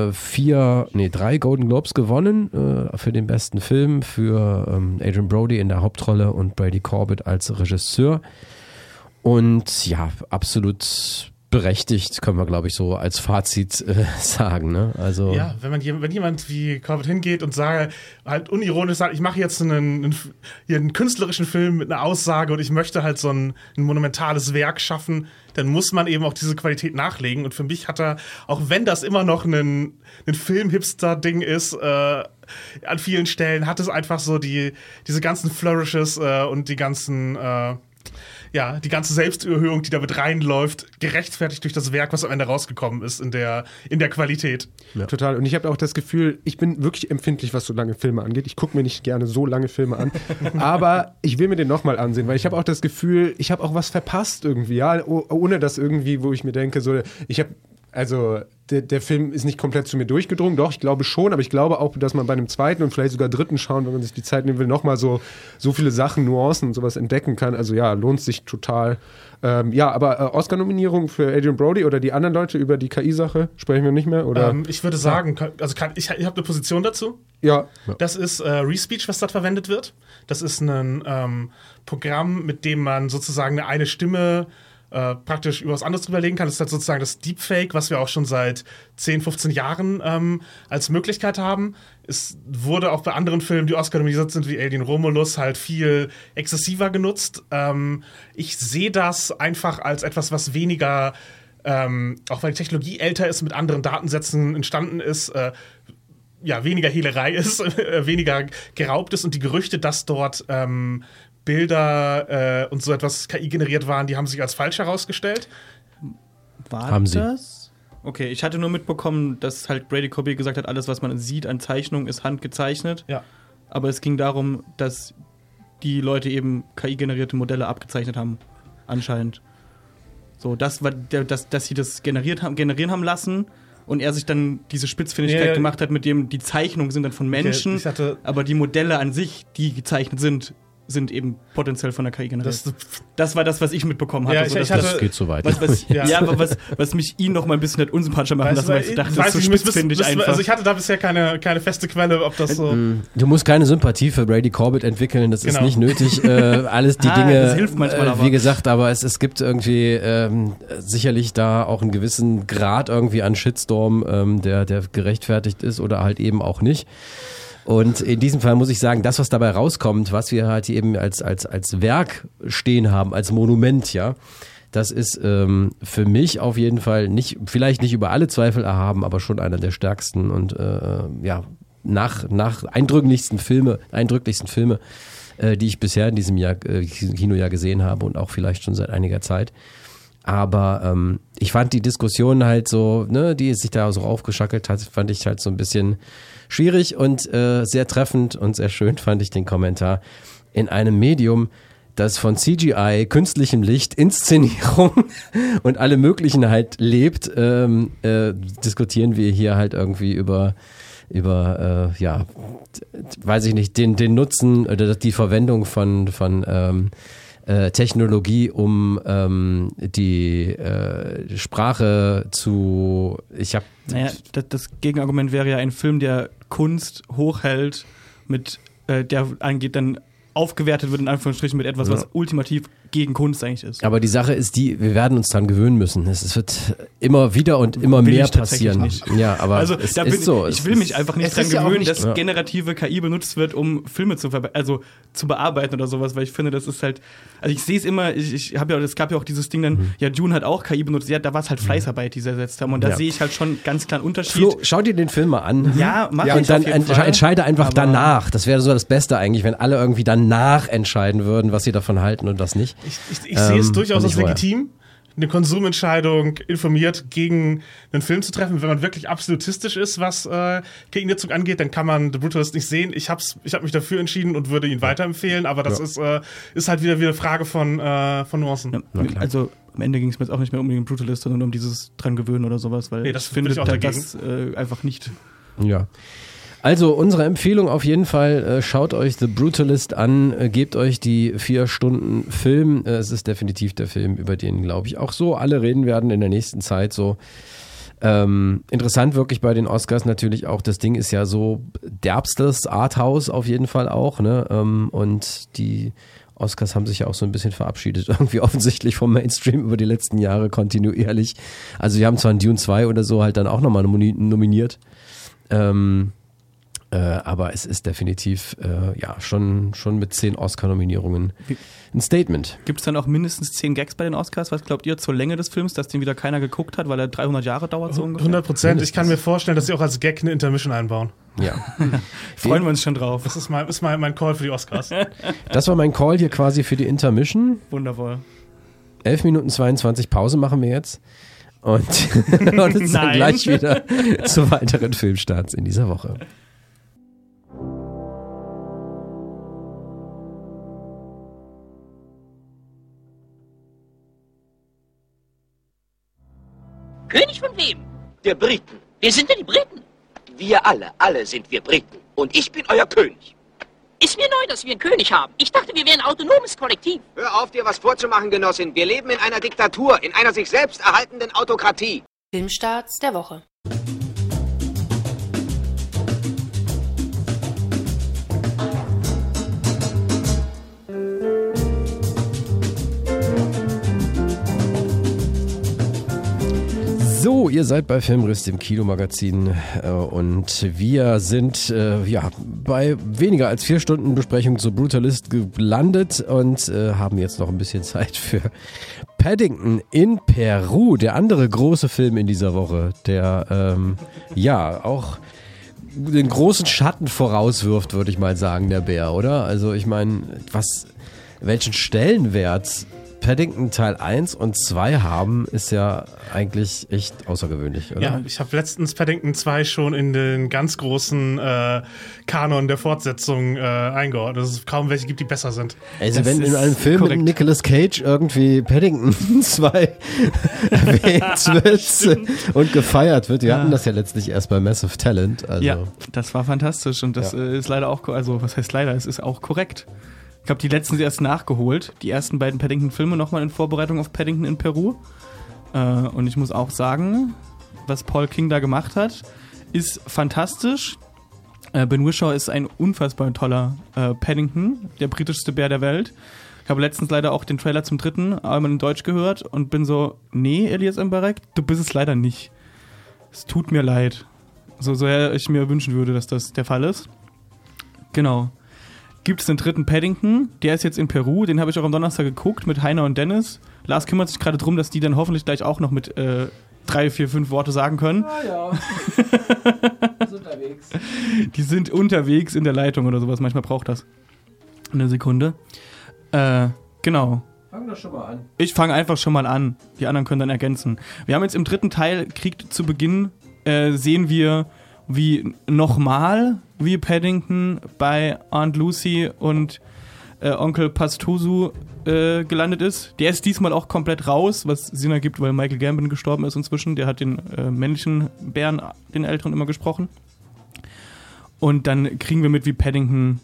3 Golden Globes gewonnen für den besten Film, für Adrian Brody in der Hauptrolle und Brady Corbett als Regisseur. Und ja, absolut berechtigt, können wir, glaube ich, so als Fazit sagen. Ne? Also ja, wenn jemand wie Corbett hingeht und halt unironisch sagt, ich mache jetzt einen künstlerischen Film mit einer Aussage und ich möchte halt so ein monumentales Werk schaffen, dann muss man eben auch diese Qualität nachlegen. Und für mich hat er, auch wenn das immer noch ein Film-Hipster-Ding ist, an vielen Stellen hat es einfach so diese ganzen Flourishes und die ganze Selbstüberhöhung, die da mit reinläuft, gerechtfertigt durch das Werk, was am Ende rausgekommen ist in der Qualität. Ja. Total. Und ich habe auch das Gefühl, ich bin wirklich empfindlich, was so lange Filme angeht. Ich gucke mir nicht gerne so lange Filme an, aber ich will mir den nochmal ansehen, weil ich habe auch das Gefühl, ich habe auch was verpasst irgendwie, ja, ohne dass irgendwie, wo ich mir denke, so, der Film ist nicht komplett zu mir durchgedrungen, doch, ich glaube schon, aber ich glaube auch, dass man bei einem zweiten und vielleicht sogar dritten Schauen, wenn man sich die Zeit nehmen will, nochmal so viele Sachen, Nuancen und sowas entdecken kann. Also ja, lohnt sich total. Aber Oscar-Nominierung für Adrian Brody oder die anderen Leute über die KI-Sache sprechen wir nicht mehr? Oder? Ich würde sagen, ich habe eine Position dazu. Ja. Das ist Respeech, was dort verwendet wird. Das ist ein Programm, mit dem man sozusagen eine Stimme praktisch über was anderes drüber legen kann. Das ist halt sozusagen das Deepfake, was wir auch schon seit 10, 15 Jahren als Möglichkeit haben. Es wurde auch bei anderen Filmen, die Oscar nominiert sind, wie Alien Romulus, halt viel exzessiver genutzt. Ich sehe das einfach als etwas, was weniger, auch weil die Technologie älter ist, mit anderen Datensätzen entstanden ist, weniger Hehlerei ist, weniger geraubt ist und die Gerüchte, dass dort Bilder und so etwas KI generiert waren, die haben sich als falsch herausgestellt. Haben das? Okay, ich hatte nur mitbekommen, dass halt Brady Corbett gesagt hat, alles, was man sieht an Zeichnungen, ist handgezeichnet. Ja. Aber es ging darum, dass die Leute eben KI-generierte Modelle abgezeichnet haben, anscheinend. So, das war, dass sie das generieren haben lassen und er sich dann diese Spitzfindigkeit gemacht hat, mit dem die Zeichnungen sind dann von Menschen, aber die Modelle an sich, die gezeichnet sind eben potenziell von der KI generiert. Das war das, was ich mitbekommen hatte. Ja, das geht so weit. Aber was mich ihn noch mal ein bisschen unsympathischer machen lassen, weil ich dachte, das ist so spitzfindig einfach. Also ich hatte da bisher keine feste Quelle, ob das so... Du musst keine Sympathie für Brady Corbett entwickeln, das ist nicht nötig. Alles die Dinge, das hilft manchmal aber. Wie gesagt, aber es gibt irgendwie sicherlich da auch einen gewissen Grad irgendwie an Shitstorm, der gerechtfertigt ist oder halt eben auch nicht. Und in diesem Fall muss ich sagen, das, was dabei rauskommt, was wir halt eben als Werk stehen haben, als Monument, ja, das ist für mich auf jeden Fall vielleicht nicht über alle Zweifel erhaben, aber schon einer der stärksten und nach eindrücklichsten Filme, die ich bisher in diesem Kinojahr gesehen habe und auch vielleicht schon seit einiger Zeit. Aber ich fand die Diskussion halt so, ne, die sich da so aufgeschackelt hat, fand ich halt so ein bisschen schwierig und sehr treffend und sehr schön fand ich den Kommentar. In einem Medium, das von CGI, künstlichem Licht, Inszenierung und alle möglichen halt lebt, diskutieren wir hier halt irgendwie über weiß ich nicht, den Nutzen oder die Verwendung von Technologie, um die Sprache zu... das Gegenargument wäre ja ein Film, der Kunst hochhält, der angeht, dann aufgewertet wird in Anführungsstrichen mit etwas, was ultimativ gegen Kunst eigentlich ist. Aber die Sache ist wir werden uns dran gewöhnen müssen. Es wird immer wieder und immer mehr passieren. Nicht. Ja, aber also, es ist so. Ich will mich einfach nicht dran gewöhnen, dass generative KI benutzt wird, um Filme zu bearbeiten oder sowas, weil ich finde, das ist halt, also ich sehe es immer, es gab ja auch dieses Ding dann, Dune hat auch KI benutzt, da war es halt Fleißarbeit, die sie ersetzt haben und da sehe ich halt schon ganz klar einen Unterschied. Flo, schau dir den Film mal an. Ja, mach ich und dann auf jeden Fall. Entscheide einfach danach. Das wäre so das Beste eigentlich, wenn alle irgendwie danach entscheiden würden, was sie davon halten und was nicht. Ich sehe es durchaus als legitim. eine Konsumentscheidung informiert gegen einen Film zu treffen. Wenn man wirklich absolutistisch ist, was Gegennutzung angeht, dann kann man The Brutalist nicht sehen. Ich hab mich dafür entschieden und würde ihn weiterempfehlen, aber das ist halt wieder eine Frage von Nuancen. Ja, also am Ende ging es mir jetzt auch nicht mehr unbedingt um Brutalist, sondern um dieses dran gewöhnen oder sowas, weil das ich finde, auch das einfach nicht. Ja. Also unsere Empfehlung auf jeden Fall, schaut euch The Brutalist an, gebt euch die 4 Stunden Film. Es ist definitiv der Film, über den, glaube ich, auch so alle reden werden in der nächsten Zeit. So interessant wirklich bei den Oscars natürlich auch, das Ding ist ja so derbstes Arthouse auf jeden Fall auch, ne? Und die Oscars haben sich ja auch so ein bisschen verabschiedet, irgendwie offensichtlich vom Mainstream über die letzten Jahre kontinuierlich. Also die haben zwar einen Dune 2 oder so halt dann auch nochmal nominiert, aber es ist definitiv schon mit 10 Oscar-Nominierungen ein Statement. Gibt es dann auch mindestens 10 Gags bei den Oscars? Was glaubt ihr zur Länge des Films, dass den wieder keiner geguckt hat, weil er 300 Jahre dauert so ungefähr? 100%. Ich kann mir vorstellen, dass sie auch als Gag eine Intermission einbauen. Ja. Freuen wir uns schon drauf. Das ist mein Call für die Oscars. Das war mein Call hier quasi für die Intermission. Wundervoll. 11 Minuten 22 Pause machen wir jetzt. Und uns dann gleich wieder zu weiteren Filmstarts in dieser Woche. König von wem? Der Briten. Wer sind denn die Briten? Wir alle sind wir Briten. Und ich bin euer König. Ist mir neu, dass wir einen König haben. Ich dachte, wir wären ein autonomes Kollektiv. Hör auf, dir was vorzumachen, Genossin. Wir leben in einer Diktatur, in einer sich selbst erhaltenden Autokratie. Filmstarts der Woche. So, ihr seid bei Filmriss, dem Kinomagazin, und wir sind bei weniger als 4 Stunden Besprechung zu Brutalist gelandet und haben jetzt noch ein bisschen Zeit für Paddington in Peru, der andere große Film in dieser Woche, der auch den großen Schatten vorauswirft, würde ich mal sagen, der Bär, oder? Also ich meine, welchen Stellenwert Paddington Teil 1 und 2 haben, ist ja eigentlich echt außergewöhnlich, oder? Ja, ich habe letztens Paddington 2 schon in den ganz großen Kanon der Fortsetzung eingeordnet, dass es kaum welche gibt, die besser sind. Also wenn in einem Film mit Nicolas Cage irgendwie Paddington 2 erwähnt wird und gefeiert wird, wir hatten das ja letztlich erst bei Massive Talent. Also. Ja, das war fantastisch und das ist leider auch, also was heißt leider, es ist auch korrekt. Ich habe die letztens erst nachgeholt, die ersten beiden Paddington-Filme nochmal in Vorbereitung auf Paddington in Peru. Und ich muss auch sagen, was Paul King da gemacht hat, ist fantastisch. Ben Whishaw ist ein unfassbar toller Paddington, der britischste Bär der Welt. Ich habe letztens leider auch den Trailer zum 3. einmal in Deutsch gehört und bin so, nee, Elias Mbarek, du bist es leider nicht. Es tut mir leid. So sehr ich mir wünschen würde, dass das der Fall ist. Genau. Gibt es den 3. Paddington, der ist jetzt in Peru, den habe ich auch am Donnerstag geguckt mit Heiner und Dennis. Lars kümmert sich gerade drum, dass die dann hoffentlich gleich auch noch mit 3, 4, 5 Worte sagen können. Ah ja, die sind unterwegs. Die sind unterwegs in der Leitung oder sowas, manchmal braucht das eine Sekunde. Genau. Fang doch schon mal an. Ich fange einfach schon mal an, die anderen können dann ergänzen. Wir haben jetzt im 3. Teil, Krieg zu Beginn, sehen wir wie Paddington bei Aunt Lucy und Onkel Pastuzu gelandet ist. Der ist diesmal auch komplett raus, was Sinn ergibt, weil Michael Gambon gestorben ist inzwischen. Der hat den männlichen Bären, den Älteren, immer gesprochen. Und dann kriegen wir mit, wie Paddington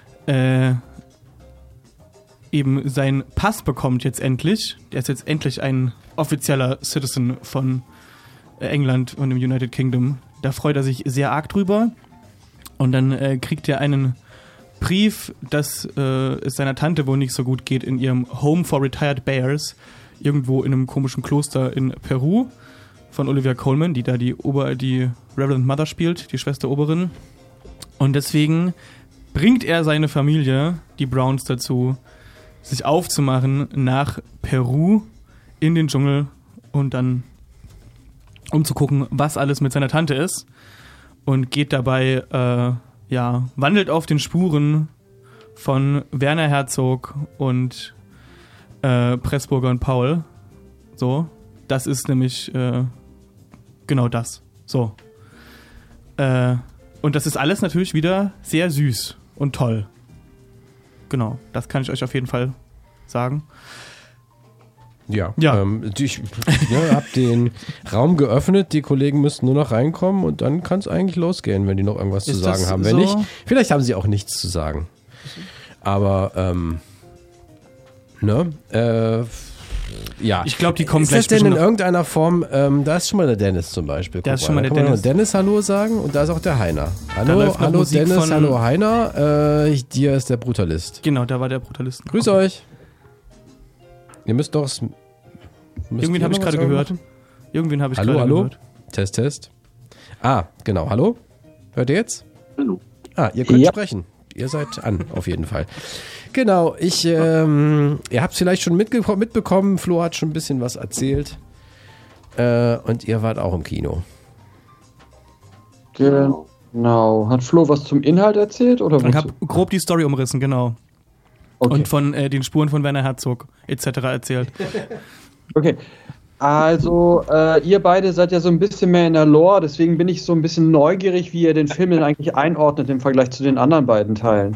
eben seinen Pass bekommt jetzt endlich. Der ist jetzt endlich ein offizieller Citizen von England und dem United Kingdom. Da freut er sich sehr arg drüber. Und dann kriegt er einen Brief, dass es seiner Tante wohl nicht so gut geht in ihrem Home for Retired Bears, irgendwo in einem komischen Kloster in Peru, von Olivia Colman, die da die Reverend Mother spielt, die Schwester Oberin. Und deswegen bringt er seine Familie, die Browns, dazu, sich aufzumachen nach Peru in den Dschungel und dann um zu gucken, was alles mit seiner Tante ist, und geht dabei, wandelt auf den Spuren von Werner Herzog und Pressburger und Paul, So, das ist nämlich genau das. So. Und das ist alles natürlich wieder sehr süß und toll. Genau, das kann ich euch auf jeden Fall sagen. Ja. Ich habe den Raum geöffnet, die Kollegen müssten nur noch reinkommen und dann kann es eigentlich losgehen, wenn die noch irgendwas zu sagen haben. Wenn nicht, vielleicht haben sie auch nichts zu sagen. Aber, ja. Ich glaube, die kommen gleich. Ist das denn in irgendeiner Form, da ist schon mal der Dennis zum Beispiel. Da ist schon mal der Dennis. Dennis. Dennis Hallo sagen und da ist auch der Heiner. Hallo Dennis, hallo Heiner, dir ist der Brutalist. Genau, da war der Brutalist. Grüß euch. Ihr müsst doch... Irgendwen habe ich gerade gehört. Irgendwen habe ich gerade gehört. Test. Ah, genau. Hallo? Hört ihr jetzt? Hallo. Ah, ihr könnt sprechen. Ihr seid an, auf jeden Fall. Genau, ihr habt es vielleicht schon mitbekommen, Flo hat schon ein bisschen was erzählt. Und ihr wart auch im Kino. Genau. Hat Flo was zum Inhalt erzählt? Oder ich habe grob die Story umrissen, genau. Okay. Und von den Spuren von Werner Herzog etc. erzählt. Okay. Also, ihr beide seid ja so ein bisschen mehr in der Lore, deswegen bin ich so ein bisschen neugierig, wie ihr den Film denn eigentlich einordnet im Vergleich zu den anderen beiden Teilen.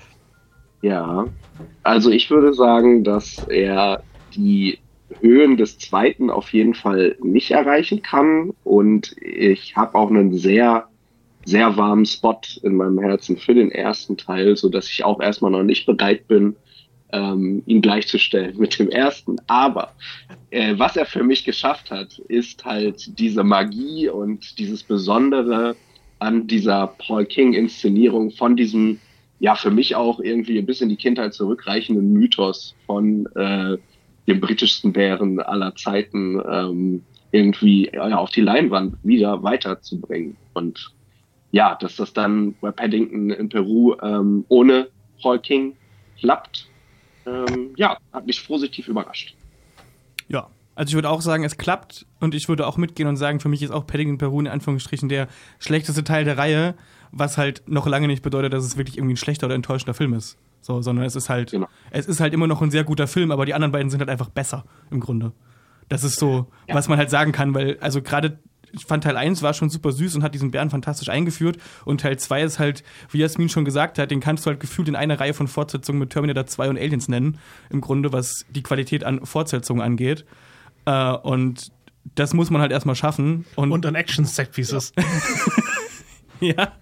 Ja, also ich würde sagen, dass er die Höhen des zweiten auf jeden Fall nicht erreichen kann und ich habe auch einen sehr, sehr warmen Spot in meinem Herzen für den ersten Teil, sodass ich auch erstmal noch nicht bereit bin, ihn gleichzustellen mit dem ersten. Aber was er für mich geschafft hat, ist halt diese Magie und dieses Besondere an dieser Paul King-Inszenierung von diesem, ja, für mich auch irgendwie ein bisschen in die Kindheit zurückreichenden Mythos von dem britischsten Bären aller Zeiten irgendwie auf die Leinwand wieder weiterzubringen. Und ja, dass das dann bei Paddington in Peru ohne Paul King klappt, hat mich positiv überrascht. Ja, also ich würde auch sagen, es klappt und ich würde auch mitgehen und sagen, für mich ist auch Paddington Peru in Anführungsstrichen der schlechteste Teil der Reihe, was halt noch lange nicht bedeutet, dass es wirklich irgendwie ein schlechter oder enttäuschender Film ist. So, sondern es ist halt immer noch ein sehr guter Film, aber die anderen beiden sind halt einfach besser im Grunde. Das ist so, was man halt sagen kann, weil also gerade ich fand Teil 1 war schon super süß und hat diesen Bären fantastisch eingeführt und Teil 2 ist halt, wie Jasmin schon gesagt hat, den kannst du halt gefühlt in einer Reihe von Fortsetzungen mit Terminator 2 und Aliens nennen, im Grunde, was die Qualität an Fortsetzungen angeht. Und das muss man halt erstmal schaffen. Und an Action-Set-Pieces. Ja.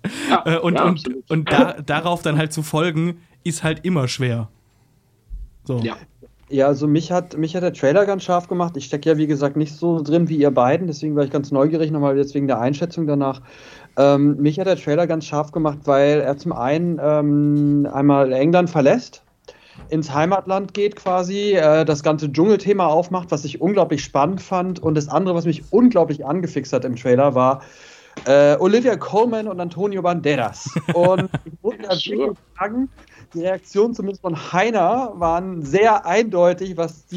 Und darauf dann halt zu folgen, ist halt immer schwer. So. Ja, also mich hat der Trailer ganz scharf gemacht. Ich stecke ja, wie gesagt, nicht so drin wie ihr beiden, deswegen war ich ganz neugierig, nochmal jetzt wegen der Einschätzung danach. Mich hat der Trailer ganz scharf gemacht, weil er zum einen einmal England verlässt, ins Heimatland geht quasi, das ganze Dschungelthema aufmacht, was ich unglaublich spannend fand. Und das andere, was mich unglaublich angefixt hat im Trailer, war Olivia Colman und Antonio Banderas. Und ich muss ja wirklich sagen, die Reaktionen zumindest von Heiner waren sehr eindeutig, was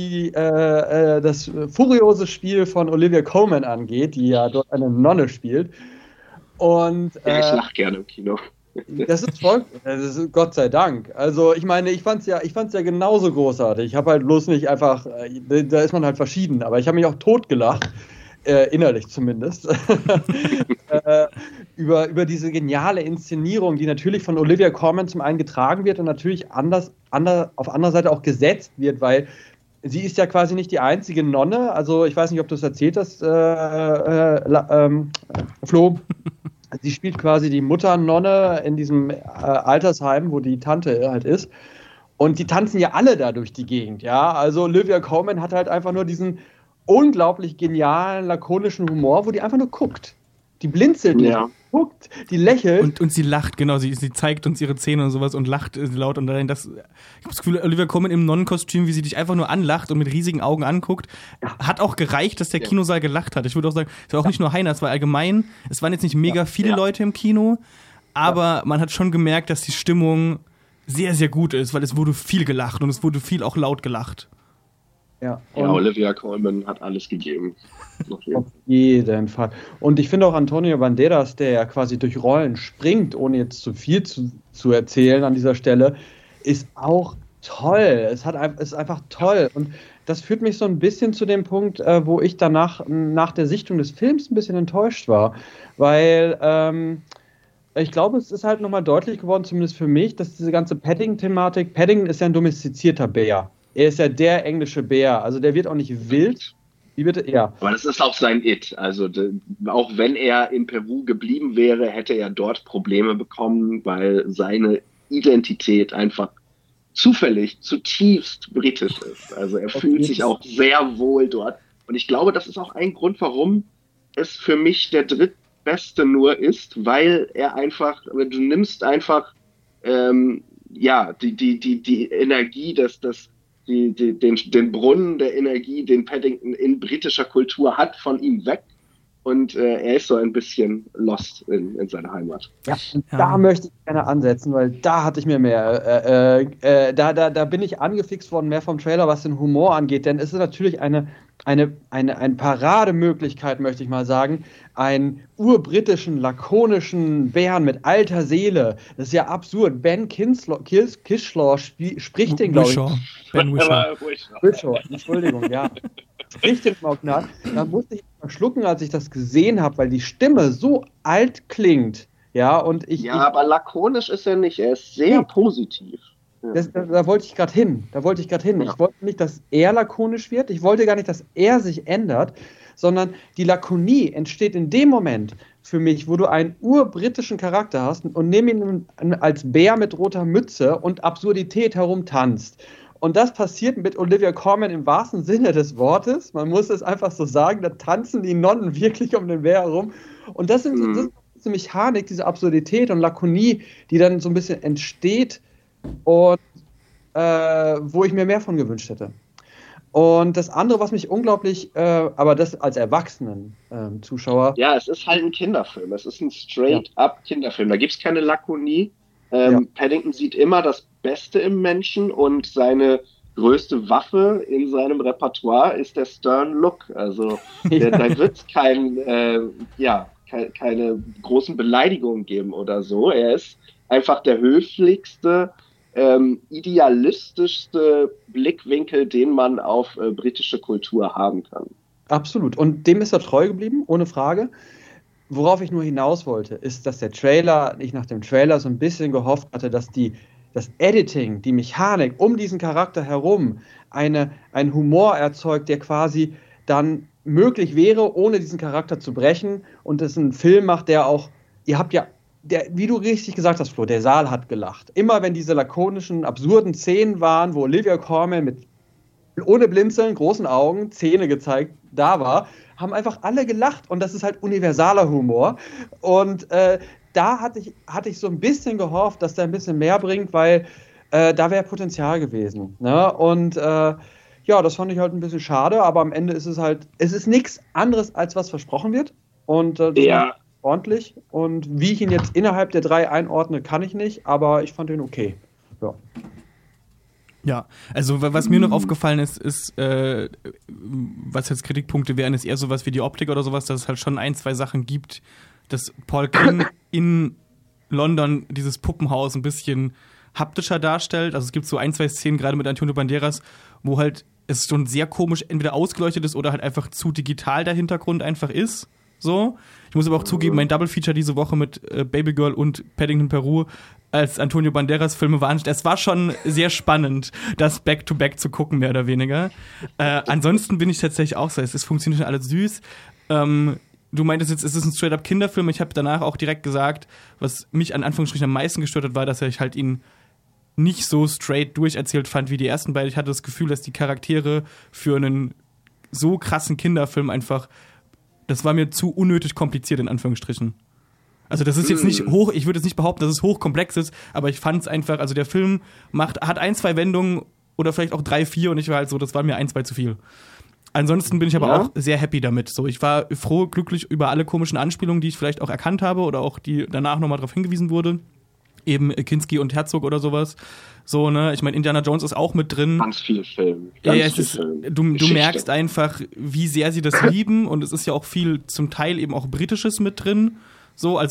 das furiose Spiel von Olivia Colman angeht, die ja dort eine Nonne spielt. Und, ich lache gerne im Kino. Das ist Gott sei Dank. Also ich meine, ich fand's ja genauso großartig. Ich habe halt bloß nicht einfach, da ist man halt verschieden, aber ich habe mich auch totgelacht. Innerlich zumindest, über diese geniale Inszenierung, die natürlich von Olivia Colman zum einen getragen wird und natürlich auf anderer Seite auch gesetzt wird, weil sie ist ja quasi nicht die einzige Nonne, also ich weiß nicht, ob du es erzählt hast, Flo, sie spielt quasi die Mutter-Nonne in diesem Altersheim, wo die Tante halt ist und die tanzen ja alle da durch die Gegend, ja, also Olivia Colman hat halt einfach nur diesen unglaublich genialen, lakonischen Humor, wo die einfach nur guckt. Die blinzelt nicht, guckt, die lächelt. Und sie lacht, genau, sie zeigt uns ihre Zähne und sowas und lacht laut. Und dann ich habe das Gefühl, Olivia Colman im Nonnenkostüm, wie sie dich einfach nur anlacht und mit riesigen Augen anguckt, hat auch gereicht, dass der Kinosaal gelacht hat. Ich würde auch sagen, es war auch nicht nur Heiner, es war allgemein, es waren jetzt nicht mega viele Leute im Kino, aber man hat schon gemerkt, dass die Stimmung sehr, sehr gut ist, weil es wurde viel gelacht und es wurde viel auch laut gelacht. Ja, Olivia Colman hat alles gegeben. Auf jeden Fall. Und ich finde auch Antonio Banderas, der ja quasi durch Rollen springt, ohne jetzt zu viel zu erzählen an dieser Stelle, ist auch toll. Es ist einfach toll. Und das führt mich so ein bisschen zu dem Punkt, wo ich danach, nach der Sichtung des Films, ein bisschen enttäuscht war. Weil ich glaube, es ist halt nochmal deutlich geworden, zumindest für mich, dass diese ganze Paddington-Thematik, Paddington ist ja ein domestizierter Bär. Er ist ja der englische Bär. Also der wird auch nicht wild. Wie bitte? Ja. Aber das ist auch sein It. Also auch wenn er in Peru geblieben wäre, hätte er dort Probleme bekommen, weil seine Identität einfach zufällig zutiefst britisch ist. Also er fühlt sich auch sehr wohl dort. Und ich glaube, das ist auch ein Grund, warum es für mich der drittbeste nur ist, weil er einfach, du nimmst einfach die Energie, den Brunnen der Energie, den Paddington in britischer Kultur hat, von ihm weg. Und er ist so ein bisschen lost in seiner Heimat. Ja, da möchte ich gerne ansetzen, weil da hatte ich mir mehr. Da bin ich angefixt worden, mehr vom Trailer, was den Humor angeht. Denn es ist natürlich eine Parademöglichkeit, möchte ich mal sagen, einen urbritischen, lakonischen Bären mit alter Seele. Das ist ja absurd. Ben Kishore spricht den, glaube ich. Ben Whishaw. Entschuldigung, ja. Spricht den im Original. Da musste ich mal schlucken, als ich das gesehen habe, weil die Stimme so alt klingt. Ja, aber lakonisch ist er nicht. Er ist sehr positiv. Da wollte ich gerade hin. Ja. Ich wollte nicht, dass er lakonisch wird. Ich wollte gar nicht, dass er sich ändert, sondern die Lakonie entsteht in dem Moment für mich, wo du einen urbritischen Charakter hast und nimm ihn als Bär mit roter Mütze und Absurdität herumtanzt. Und das passiert mit Olivia Colman im wahrsten Sinne des Wortes. Man muss es einfach so sagen, da tanzen die Nonnen wirklich um den Bär herum. Und das ist diese Mechanik, diese Absurdität und Lakonie, die dann so ein bisschen entsteht und wo ich mir mehr von gewünscht hätte. Und das andere, was mich unglaublich, aber das als Erwachsenen-Zuschauer... Ja, es ist halt ein Kinderfilm. Es ist ein straight-up Kinderfilm. Da gibt es keine Lakonie. Paddington sieht immer das Beste im Menschen und seine größte Waffe in seinem Repertoire ist der Stern Look. Also da wird es keine großen Beleidigungen geben oder so. Er ist einfach der höflichste, idealistischste Blickwinkel, den man auf britische Kultur haben kann. Absolut. Und dem ist er treu geblieben, ohne Frage. Worauf ich nur hinaus wollte, ist, dass ich nach dem Trailer so ein bisschen gehofft hatte, dass das Editing, die Mechanik um diesen Charakter herum einen Humor erzeugt, der quasi dann möglich wäre, ohne diesen Charakter zu brechen und es einen Film macht, der auch, wie du richtig gesagt hast, Flo, der Saal hat gelacht. Immer wenn diese lakonischen, absurden Szenen waren, wo Olivia Colman ohne Blinzeln, großen Augen, Zähne gezeigt, da war, haben einfach alle gelacht und das ist halt universaler Humor und da hatte ich so ein bisschen gehofft, dass der ein bisschen mehr bringt, weil da wäre Potenzial gewesen, ne? Und das fand ich halt ein bisschen schade, aber am Ende ist es ist nichts anderes, als was versprochen wird und ordentlich und wie ich ihn jetzt innerhalb der 3 einordne, kann ich nicht, aber ich fand ihn okay. Ja. Ja, also was mir noch aufgefallen ist, was jetzt Kritikpunkte wären, ist eher sowas wie die Optik oder sowas, dass es halt schon 1, 2 Sachen gibt, dass Paul King in London dieses Puppenhaus ein bisschen haptischer darstellt. Also es gibt so 1, 2 Szenen, gerade mit Antonio Banderas, wo halt es schon sehr komisch entweder ausgeleuchtet ist oder halt einfach zu digital der Hintergrund einfach ist. So. Ich muss aber auch zugeben, mein Double Feature diese Woche mit Baby Girl und Paddington Peru als Antonio Banderas Filme waren, es war schon sehr spannend, das Back-to-Back zu gucken, mehr oder weniger. Ansonsten bin ich tatsächlich auch so, es funktioniert schon alles süß. Du meintest jetzt, es ist ein straight-up Kinderfilm. Ich habe danach auch direkt gesagt, was mich an Anführungsstrichen am meisten gestört hat, war, dass ich halt ihn nicht so straight durcherzählt fand wie die ersten beiden. Ich hatte das Gefühl, dass die Charaktere für einen so krassen Kinderfilm einfach, das war mir zu unnötig kompliziert, in Anführungsstrichen. Also das ist jetzt nicht ich würde jetzt nicht behaupten, dass es hochkomplex ist, aber ich fand es einfach, also der Film hat 1, 2 Wendungen oder vielleicht auch 3, 4 und ich war halt so, das war mir 1, 2 zu viel. Ansonsten bin ich aber auch sehr happy damit. So, ich war froh, glücklich über alle komischen Anspielungen, die ich vielleicht auch erkannt habe oder auch die danach nochmal darauf hingewiesen wurde. Eben Kinski und Herzog oder sowas. So, ne, ich meine, Indiana Jones ist auch mit drin. Ganz viel Film. Du merkst einfach, wie sehr sie das lieben und es ist ja auch viel, zum Teil eben auch Britisches mit drin. So, also auch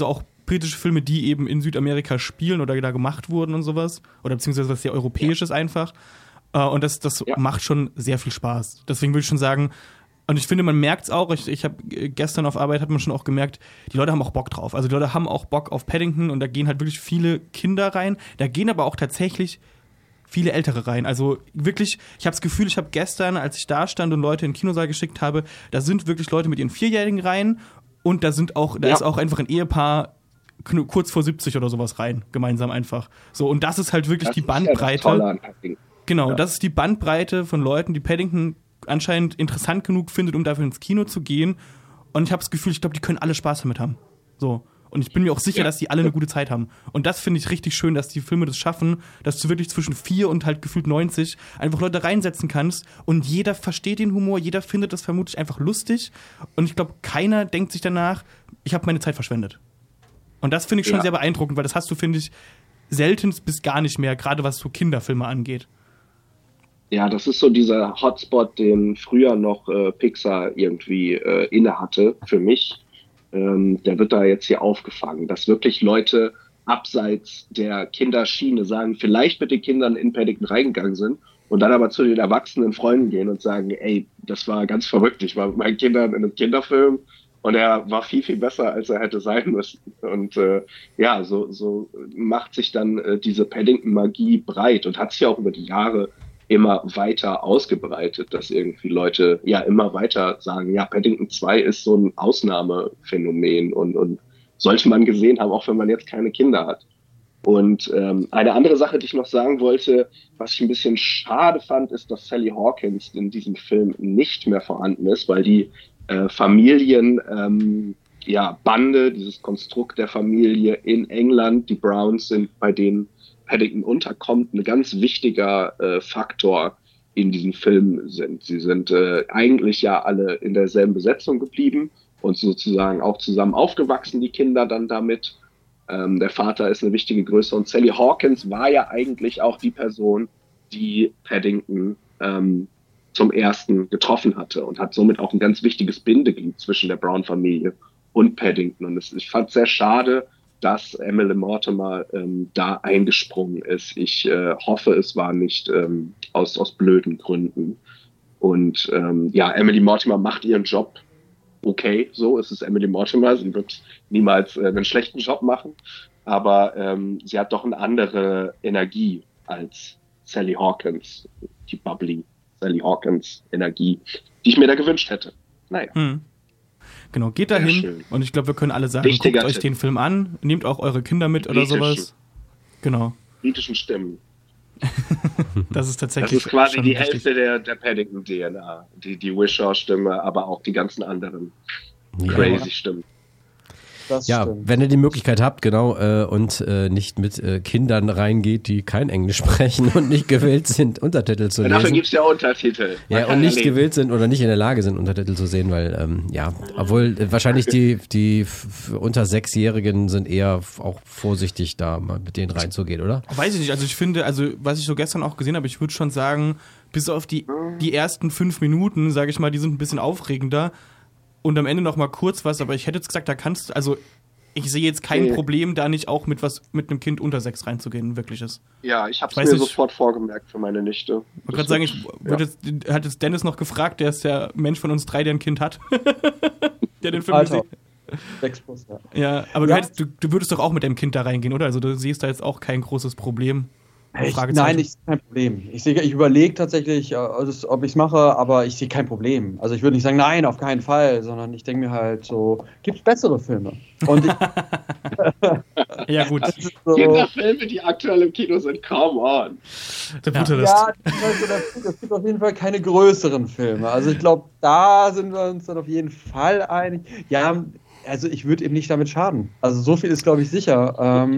britische Filme, die eben in Südamerika spielen oder da gemacht wurden und sowas. Oder beziehungsweise was sehr Europäisches einfach. Und das macht schon sehr viel Spaß. Deswegen würde ich schon sagen, und ich finde, man merkt es auch, ich habe gestern auf Arbeit, hat man schon auch gemerkt, die Leute haben auch Bock drauf. Also die Leute haben auch Bock auf Paddington und da gehen halt wirklich viele Kinder rein. Da gehen aber auch tatsächlich viele Ältere rein. Also wirklich, ich habe das Gefühl, ich habe gestern, als ich da stand und Leute in den Kinosaal geschickt habe, da sind wirklich Leute mit ihren 4-Jährigen rein und da ist auch einfach ein Ehepaar kurz vor 70 oder sowas rein, gemeinsam einfach. So, und das ist halt wirklich die Bandbreite. Ja, genau, das ist die Bandbreite von Leuten, die Paddington anscheinend interessant genug findet, um dafür ins Kino zu gehen. Und ich habe das Gefühl, ich glaube, die können alle Spaß damit haben. So. Und ich bin mir auch sicher, dass die alle eine gute Zeit haben. Und das finde ich richtig schön, dass die Filme das schaffen, dass du wirklich zwischen 4 und halt gefühlt 90 einfach Leute reinsetzen kannst und jeder versteht den Humor, jeder findet das vermutlich einfach lustig und ich glaube, keiner denkt sich danach, ich habe meine Zeit verschwendet. Und das finde ich schon sehr beeindruckend, weil das hast du, finde ich, selten bis gar nicht mehr, gerade was so Kinderfilme angeht. Ja, das ist so dieser Hotspot, den früher noch Pixar irgendwie inne hatte für mich. Der wird da jetzt hier aufgefangen, dass wirklich Leute abseits der Kinderschiene sagen, vielleicht mit den Kindern in Paddington reingegangen sind und dann aber zu den erwachsenen Freunden gehen und sagen, ey, das war ganz verrückt, ich war mit meinen Kindern in einem Kinderfilm und er war viel, viel besser, als er hätte sein müssen. Und so macht sich dann diese Paddington-Magie breit und hat sich auch über die Jahre immer weiter ausgebreitet, dass irgendwie Leute immer weiter sagen, Paddington 2 ist so ein Ausnahmephänomen und sollte man gesehen haben, auch wenn man jetzt keine Kinder hat. Und eine andere Sache, die ich noch sagen wollte, was ich ein bisschen schade fand, ist, dass Sally Hawkins in diesem Film nicht mehr vorhanden ist, weil die Bande, dieses Konstrukt der Familie in England, die Browns sind bei denen Paddington unterkommt, ein ganz wichtiger Faktor in diesem Film sind. Sie sind eigentlich ja alle in derselben Besetzung geblieben und sozusagen auch zusammen aufgewachsen, die Kinder dann damit. Der Vater ist eine wichtige Größe und Sally Hawkins war ja eigentlich auch die Person, die Paddington zum ersten getroffen hatte und hat somit auch ein ganz wichtiges Bindeglied zwischen der Brown-Familie und Paddington. Und ich fand es sehr schade, dass Emily Mortimer da eingesprungen ist. Ich hoffe, es war nicht aus blöden Gründen. Und Emily Mortimer macht ihren Job okay, so ist es Emily Mortimer. Sie wird niemals einen schlechten Job machen, aber sie hat doch eine andere Energie als Sally Hawkins, die bubbly Sally Hawkins Energie, die ich mir da gewünscht hätte. Naja. Genau, geht dahin und ich glaube, wir können alle sagen, guckt euch den Film an, nehmt auch eure Kinder mit oder sowas. Genau. Britischen Stimmen. Das ist tatsächlich. Das ist quasi die Hälfte der Paddington-DNA. Die Wishaw-Stimme, aber auch die ganzen anderen crazy Stimmen. Wenn ihr die Möglichkeit habt, und nicht mit Kindern reingeht, die kein Englisch sprechen und nicht gewillt sind, Untertitel zu lesen. Dafür gibt es ja Untertitel. Und nicht gewillt sind oder nicht in der Lage sind, Untertitel zu sehen, weil, obwohl wahrscheinlich die unter 6-Jährigen sind eher auch vorsichtig, da mal mit denen reinzugehen, oder? Weiß ich nicht, also ich finde, was ich so gestern auch gesehen habe, ich würde schon sagen, bis auf die ersten 5 Minuten, sage ich mal, die sind ein bisschen aufregender. Und am Ende noch mal kurz was, aber ich hätte jetzt gesagt, ich sehe jetzt kein Problem, da nicht auch mit einem Kind unter 6 reinzugehen, wirkliches. Ja, ich habe es mir sofort vorgemerkt für meine Nichte. Ich wollte gerade sagen, hat jetzt Dennis noch gefragt, der ist der Mensch von uns 3, der ein Kind hat. Der den Film gesehen. 6 plus, ja, aber du würdest doch auch mit deinem Kind da reingehen, oder? Also du siehst da jetzt auch kein großes Problem. Nein, ich sehe kein Problem. Ich überlege tatsächlich, ob ich es mache, aber ich sehe kein Problem. Also ich würde nicht sagen, nein, auf keinen Fall, sondern ich denke mir halt so, gibt es bessere Filme? Und ja, gut. So, Kinderfilme, die aktuell im Kino sind, come on. Es gibt auf jeden Fall keine größeren Filme. Also ich glaube, da sind wir uns dann auf jeden Fall einig. Ja, also ich würde eben nicht damit schaden. Also so viel ist, glaube ich, sicher.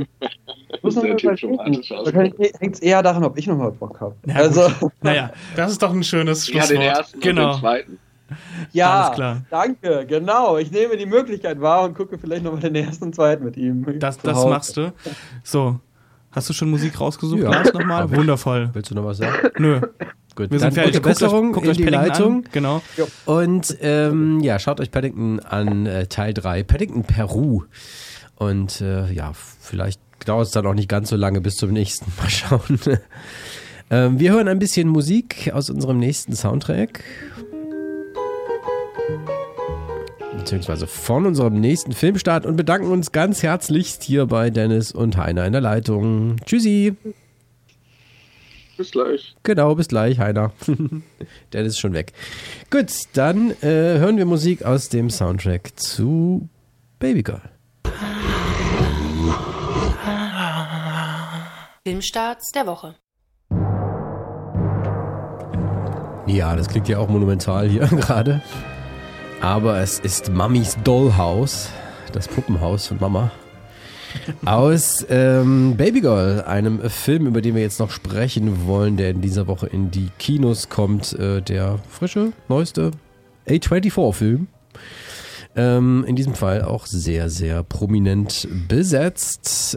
Hängt es eher daran, ob ich nochmal Bock habe. Ja, also, das ist doch ein schönes Schlusswort. Ja, den ersten und den zweiten. Ja, alles klar. Danke, genau. Ich nehme die Möglichkeit wahr und gucke vielleicht nochmal den ersten und zweiten mit ihm. Das machst du. So, hast du schon Musik rausgesucht? Ja. Lars, nochmal? Wundervoll. Willst du noch was sagen? Nö. Gut, wir sind fertig. Gute Besserung in die Leitung. An. Genau. Und schaut euch Paddington an, Teil 3, Paddington Peru. Und ja, vielleicht dauert es dann auch nicht ganz so lange bis zum nächsten. Mal schauen. Wir hören ein bisschen Musik aus unserem nächsten Soundtrack. Beziehungsweise von unserem nächsten Filmstart und bedanken uns ganz herzlichst hier bei Dennis und Heiner in der Leitung. Tschüssi. Bis gleich. Genau, bis gleich, Heiner. Dennis ist schon weg. Gut, dann hören wir Musik aus dem Soundtrack zu Baby Girl. Filmstarts der Woche. Ja, das klingt ja auch monumental hier gerade. Aber es ist Mamis Dollhouse, das Puppenhaus von Mama. Aus Baby Girl, einem Film, über den wir jetzt noch sprechen wollen, der in dieser Woche in die Kinos kommt. Der frische, neueste A24-Film. In diesem Fall auch sehr, sehr prominent besetzt.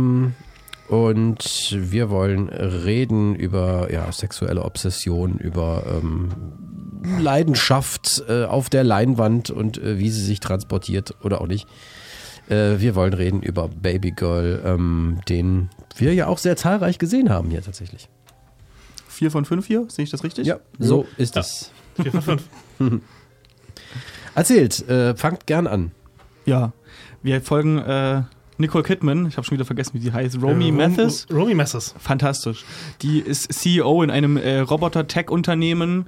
Und wir wollen reden über sexuelle Obsession, über Leidenschaft auf der Leinwand und wie sie sich transportiert oder auch nicht. Wir wollen reden über Baby Girl, den wir ja auch sehr zahlreich gesehen haben hier tatsächlich. 4 von 5 hier, sehe ich das richtig? Ja, so ist es. 4 von 5. Erzählt, fangt gern an. Ja, wir folgen Nicole Kidman, ich habe schon wieder vergessen, wie die heißt. Romy Mathis. Fantastisch. Die ist CEO in einem Roboter-Tech-Unternehmen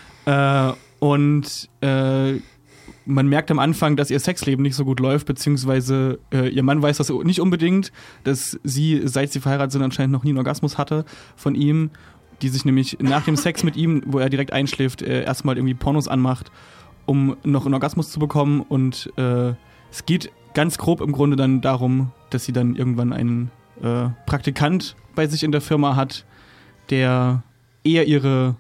und man merkt am Anfang, dass ihr Sexleben nicht so gut läuft, beziehungsweise ihr Mann weiß das nicht unbedingt, dass sie, seit sie verheiratet sind, anscheinend noch nie einen Orgasmus hatte von ihm, die sich nämlich nach dem Sex mit ihm, wo er direkt einschläft, erstmal irgendwie Pornos anmacht, um noch einen Orgasmus zu bekommen. Und es geht ganz grob im Grunde dann darum, dass sie dann irgendwann einen Praktikant bei sich in der Firma hat, der eher ihre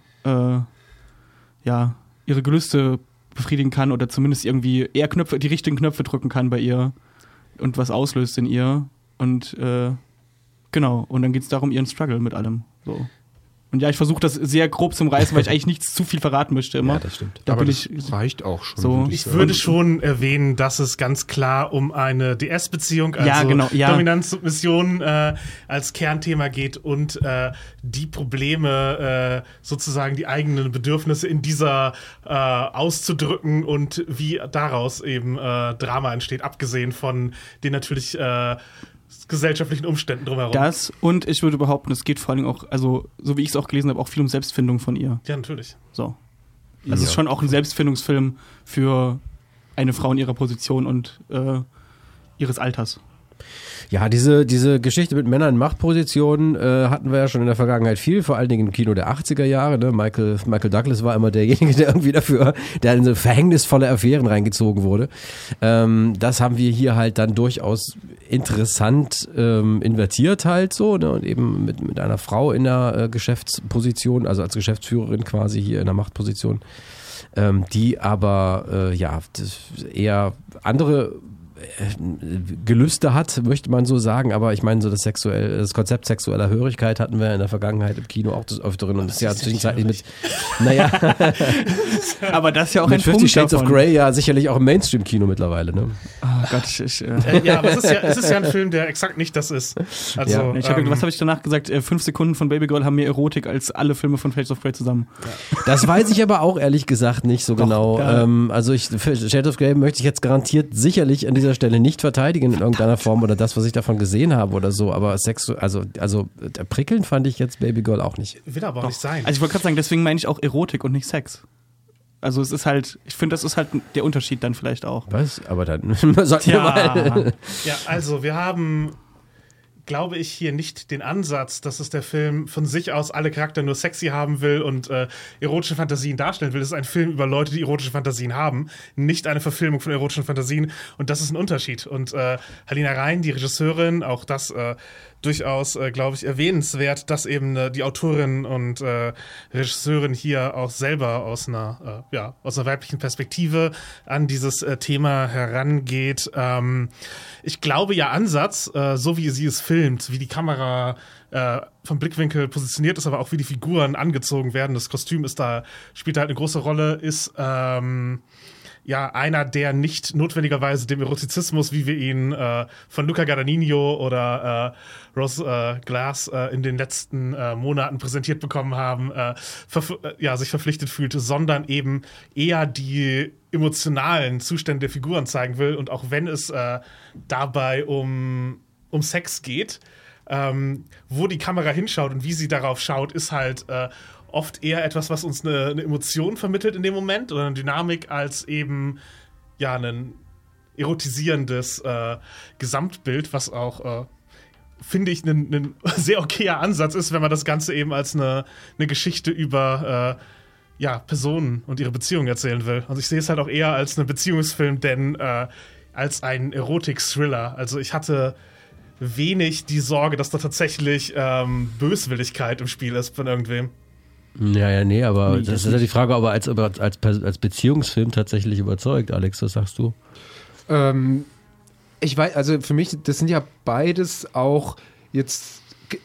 Gelüste befriedigen kann oder zumindest irgendwie eher die richtigen Knöpfe drücken kann bei ihr und was auslöst in ihr. Und genau, und dann geht es darum, ihren Struggle mit allem. So. Und ja, ich versuche das sehr grob zu reißen, weil ich eigentlich nichts zu viel verraten möchte immer. Ja, das stimmt. Da aber das reicht auch schon. So. Ich würde schon erwähnen, dass es ganz klar um eine DS-Beziehung, also Dominanz-Submission als Kernthema geht und die Probleme, sozusagen die eigenen Bedürfnisse in dieser auszudrücken und wie daraus eben Drama entsteht, abgesehen von den natürlich gesellschaftlichen Umständen drumherum. Das, und ich würde behaupten, es geht vor allem auch, also so wie ich es auch gelesen habe, auch viel um Selbstfindung von ihr. Ja, natürlich. So. Also es ist schon auch ein Selbstfindungsfilm für eine Frau in ihrer Position und ihres Alters. Ja, diese Geschichte mit Männern in Machtpositionen hatten wir ja schon in der Vergangenheit viel, vor allen Dingen im Kino der 80er Jahre. Ne? Michael Douglas war immer derjenige, der irgendwie der in so verhängnisvolle Affären reingezogen wurde. Das haben wir hier halt dann durchaus interessant invertiert halt so, ne? Und eben mit einer Frau in der Geschäftsposition, also als Geschäftsführerin quasi hier in der Machtposition, die aber eher andere Gelüste hat, möchte man so sagen, aber ich meine, so das Konzept sexueller Hörigkeit hatten wir in der Vergangenheit im Kino auch des Öfteren und das ist ja zwischenzeitlich mit, aber das ist ja auch mit ein 50 Punkt Shades davon. of Grey ja sicherlich auch im Mainstream-Kino mittlerweile, ne? Oh Gott, ja, aber es ist ja ein Film, der exakt nicht das ist. Also, ja. Was habe ich danach gesagt? 5 Sekunden von Baby Girl haben mehr Erotik als alle Filme von Shades of Grey zusammen. Das weiß ich aber auch ehrlich gesagt nicht so genau. Also Shades of Grey möchte ich jetzt garantiert sicherlich an dieser Stelle nicht verteidigen in irgendeiner Form oder das, was ich davon gesehen habe oder so, aber also prickelnd fand ich jetzt Baby Girl auch nicht. Will aber auch nicht sein. Also ich wollte gerade sagen, deswegen meine ich auch Erotik und nicht Sex. Also es ist halt, ich finde, das ist halt der Unterschied dann vielleicht auch. Was? Aber dann sollten wir mal. Ja, also wir haben, glaube ich, hier nicht den Ansatz, dass es der Film von sich aus alle Charakter nur sexy haben will und erotische Fantasien darstellen will. Es ist ein Film über Leute, die erotische Fantasien haben, nicht eine Verfilmung von erotischen Fantasien und das ist ein Unterschied. Und Halina Rein, die Regisseurin, auch das durchaus, glaube ich, erwähnenswert, dass eben die Autorin und Regisseurin hier auch selber aus einer weiblichen Perspektive an dieses Thema herangeht. Ich glaube, ihr Ansatz, so wie sie es filmt, wie die Kamera vom Blickwinkel positioniert ist, aber auch wie die Figuren angezogen werden, das Kostüm spielt da halt eine große Rolle, ist einer, der nicht notwendigerweise dem Erotizismus, wie wir ihn von Luca Guadagnino oder Rose Glass in den letzten Monaten präsentiert bekommen haben, sich verpflichtet fühlte, sondern eben eher die emotionalen Zustände der Figuren zeigen will. Und auch wenn es dabei um Sex geht, wo die Kamera hinschaut und wie sie darauf schaut, ist halt oft eher etwas, was uns eine Emotion vermittelt in dem Moment oder eine Dynamik als eben ein erotisierendes Gesamtbild, was auch finde ich ein sehr okayer Ansatz ist, wenn man das Ganze eben als eine Geschichte über Personen und ihre Beziehungen erzählen will. Also ich sehe es halt auch eher als einen Beziehungsfilm, denn als einen Erotik-Thriller. Also ich hatte wenig die Sorge, dass da tatsächlich Böswilligkeit im Spiel ist von irgendwem. Nee, aber das ist ja die Frage, ob er als Beziehungsfilm tatsächlich überzeugt. Alex, was sagst du? Ich weiß, also für mich, das sind ja beides auch jetzt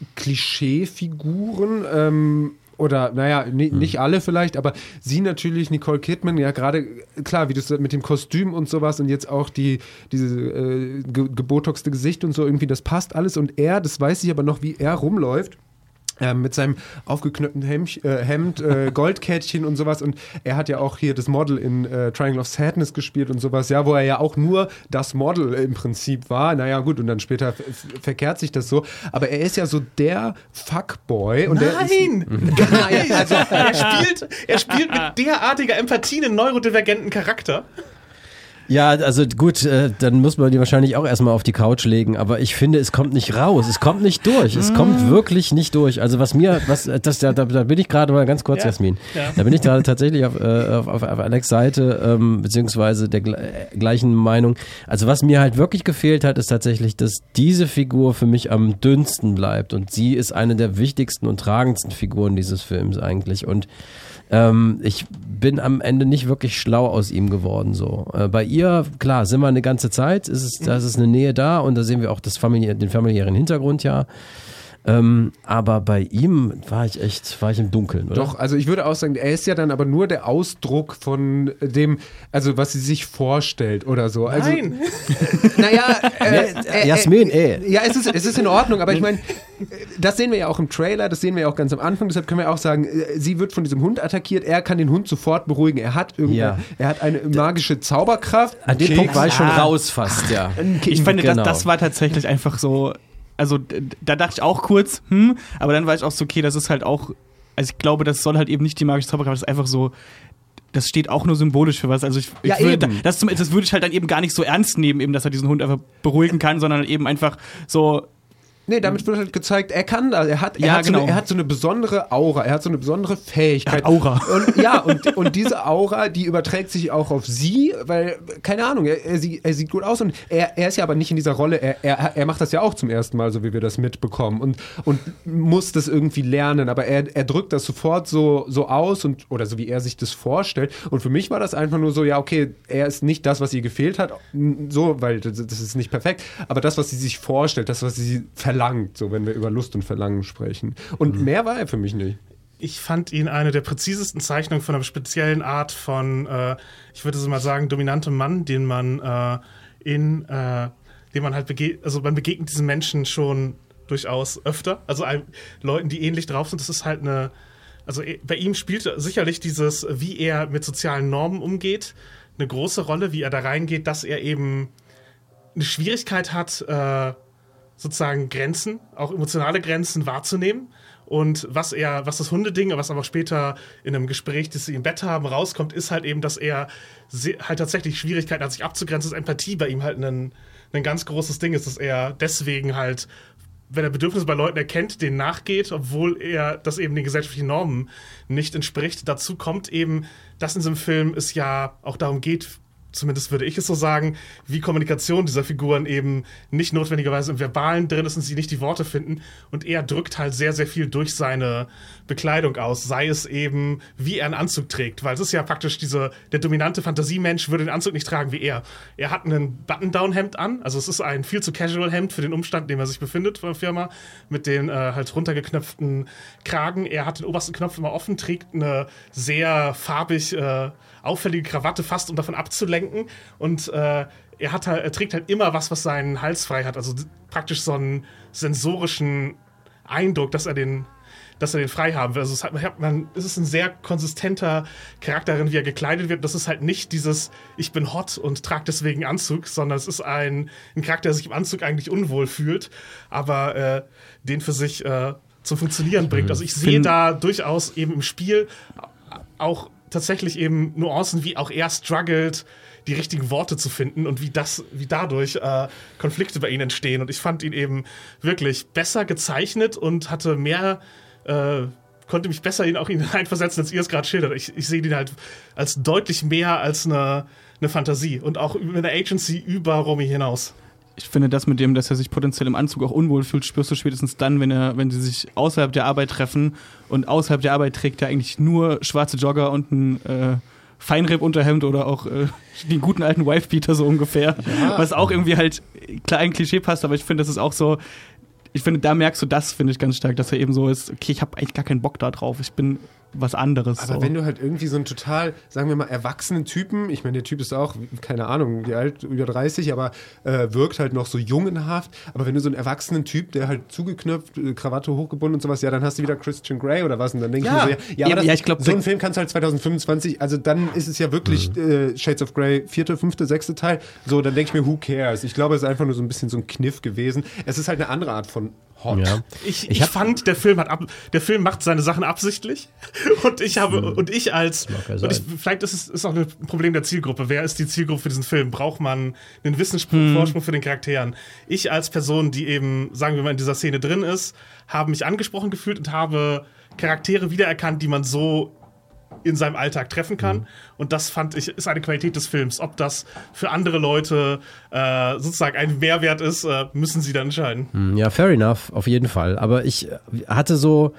Klischeefiguren, oder nicht alle vielleicht, aber sie natürlich, Nicole Kidman, ja gerade, klar, wie du es mit dem Kostüm und sowas und jetzt auch diese gebotoxte Gesicht und so, irgendwie, das passt alles und das weiß ich aber noch, wie er rumläuft. Mit seinem aufgeknöpften Hemd, Goldkettchen und sowas. Und er hat ja auch hier das Model in Triangle of Sadness gespielt und sowas, ja, wo er ja auch nur das Model im Prinzip war. Naja, gut, und dann später verkehrt sich das so. Aber er ist ja so der Fuckboy. Und Nein! Also, er spielt mit derartiger Empathie einen neurodivergenten Charakter. Ja, also gut, dann muss man die wahrscheinlich auch erstmal auf die Couch legen, aber ich finde, es kommt nicht raus, es kommt nicht durch, es kommt wirklich nicht durch. Also da bin ich gerade mal ganz kurz, Jasmin, da bin ich gerade tatsächlich auf Alex' Seite, beziehungsweise der gleichen Meinung. Also was mir halt wirklich gefehlt hat, ist tatsächlich, dass diese Figur für mich am dünnsten bleibt und sie ist eine der wichtigsten und tragendsten Figuren dieses Films eigentlich und ich bin am Ende nicht wirklich schlau aus ihm geworden. So. Bei ihr, klar, sind wir eine ganze Zeit, da ist eine Nähe da und da sehen wir auch den familiären Hintergrund ja. Aber bei ihm war ich im Dunkeln, oder? Doch, also ich würde auch sagen, er ist ja dann aber nur der Ausdruck von dem, also was sie sich vorstellt oder so. Also, Nein! Jasmin, Ja, es ist in Ordnung, aber ich meine, das sehen wir ja auch im Trailer, das sehen wir ja auch ganz am Anfang, deshalb können wir auch sagen, sie wird von diesem Hund attackiert, er kann den Hund sofort beruhigen, er hat eine magische Zauberkraft. An dem Punkt war ich schon raus fast, ja. Ich finde, das war tatsächlich einfach so. Also da dachte ich auch kurz, aber dann war ich auch so, okay, das ist halt auch, also ich glaube, das soll halt eben nicht die magische Zauberkraft, das ist einfach so, das steht auch nur symbolisch für was. Also das würde ich halt dann eben gar nicht so ernst nehmen, eben, dass er diesen Hund einfach beruhigen kann, sondern eben einfach so. Nee, damit wird halt gezeigt, er kann das. Er hat so eine besondere Aura, er hat so eine besondere Fähigkeit. Aura. Und diese Aura, die überträgt sich auch auf sie, weil, keine Ahnung, er sieht gut aus und er ist ja aber nicht in dieser Rolle, er macht das ja auch zum ersten Mal, so wie wir das mitbekommen und muss das irgendwie lernen, aber er drückt das sofort so aus oder so wie er sich das vorstellt und für mich war das einfach nur so, ja okay, er ist nicht das, was ihr gefehlt hat, so, weil das ist nicht perfekt, aber das, was sie sich vorstellt, das, was sie verlangt, so wenn wir über Lust und Verlangen sprechen. Und mehr war er für mich nicht. Ich fand ihn eine der präzisesten Zeichnungen von einer speziellen Art von, ich würde so mal sagen, dominantem Mann, den man dem man halt man begegnet diesen Menschen schon durchaus öfter, also Leuten, die ähnlich drauf sind. Das ist halt also bei ihm spielt sicherlich dieses, wie er mit sozialen Normen umgeht, eine große Rolle, wie er da reingeht, dass er eben eine Schwierigkeit hat, sozusagen Grenzen, auch emotionale Grenzen wahrzunehmen. Und was das Hundeding, was aber später in einem Gespräch, das sie im Bett haben, rauskommt, ist halt eben, dass er halt tatsächlich Schwierigkeiten hat, sich abzugrenzen, dass Empathie bei ihm halt ein ganz großes Ding ist, dass er deswegen halt, wenn er Bedürfnisse bei Leuten erkennt, denen nachgeht, obwohl das eben den gesellschaftlichen Normen nicht entspricht. Dazu kommt eben, dass in diesem Film es ja auch darum geht, zumindest würde ich es so sagen, wie Kommunikation dieser Figuren eben nicht notwendigerweise im Verbalen drin ist und sie nicht die Worte finden. Und er drückt halt sehr, sehr viel durch seine Bekleidung aus. Sei es eben, wie er einen Anzug trägt. Weil es ist ja praktisch der dominante Fantasiemensch würde den Anzug nicht tragen wie er. Er hat einen Button-Down-Hemd an. Also es ist ein viel zu casual Hemd für den Umstand, in dem er sich befindet von der Firma. Mit den halt runtergeknöpften Kragen. Er hat den obersten Knopf immer offen, trägt eine sehr farbig auffällige Krawatte fast, um davon abzulenken. Und er trägt halt immer was seinen Hals frei hat. Also praktisch so einen sensorischen Eindruck, dass er den frei haben will. Also es ist ein sehr konsistenter Charakter darin, wie er gekleidet wird. Das ist halt nicht dieses, ich bin hot und trage deswegen Anzug, sondern es ist ein Charakter, der sich im Anzug eigentlich unwohl fühlt, aber den für sich zum Funktionieren bringt. Also ich sehe da durchaus eben im Spiel auch tatsächlich eben Nuancen, wie auch er struggelt, die richtigen Worte zu finden und wie dadurch Konflikte bei ihm entstehen. Und ich fand ihn eben wirklich besser gezeichnet und hatte mehr konnte mich besser in ihn reinversetzen, als ihr es gerade schildert. Ich sehe ihn halt als deutlich mehr als eine Fantasie und auch über eine Agency über Romy hinaus. Ich finde das mit dem, dass er sich potenziell im Anzug auch unwohl fühlt, spürst du spätestens dann, wenn sie sich außerhalb der Arbeit treffen, und außerhalb der Arbeit trägt er eigentlich nur schwarze Jogger und ein Feinripp-Unterhemd oder auch den guten alten Wife-Beater so ungefähr, was auch irgendwie halt klar ein Klischee passt, aber ich finde, das ist auch so. Ich finde, da merkst du das, finde ich, ganz stark, dass er eben so ist, okay, ich habe eigentlich gar keinen Bock da drauf, ich bin was anderes. Aber so. wenn du halt irgendwie so einen total, sagen wir mal, erwachsenen Typen, ich meine, der Typ ist auch, keine Ahnung, wie alt, über 30, aber wirkt halt noch so jungenhaft, aber wenn du so einen erwachsenen Typ, der halt zugeknöpft, Krawatte hochgebunden und sowas, ja, dann hast du wieder Christian Grey oder was, und dann denke ich mir so, aber ich glaub, so einen Film kannst du halt 2025, also dann ist es ja wirklich Shades of Grey, 4., 5., 6. Teil, so, dann denke ich mir, who cares? Ich glaube, es ist einfach nur so ein bisschen so ein Kniff gewesen. Es ist halt eine andere Art von hot. Ja. Ich fand, der Film macht seine Sachen absichtlich. Und vielleicht ist es auch ein Problem der Zielgruppe. Wer ist die Zielgruppe für diesen Film? Braucht man einen Wissensvorsprung für den Charakteren? Ich als Person, die eben, sagen wir mal, in dieser Szene drin ist, habe mich angesprochen gefühlt und habe Charaktere wiedererkannt, die man so in seinem Alltag treffen kann. Und das fand ich, ist eine Qualität des Films. Ob das für andere Leute sozusagen ein Mehrwert ist, müssen sie dann entscheiden. Ja, fair enough, auf jeden Fall. Aber ich hatte so,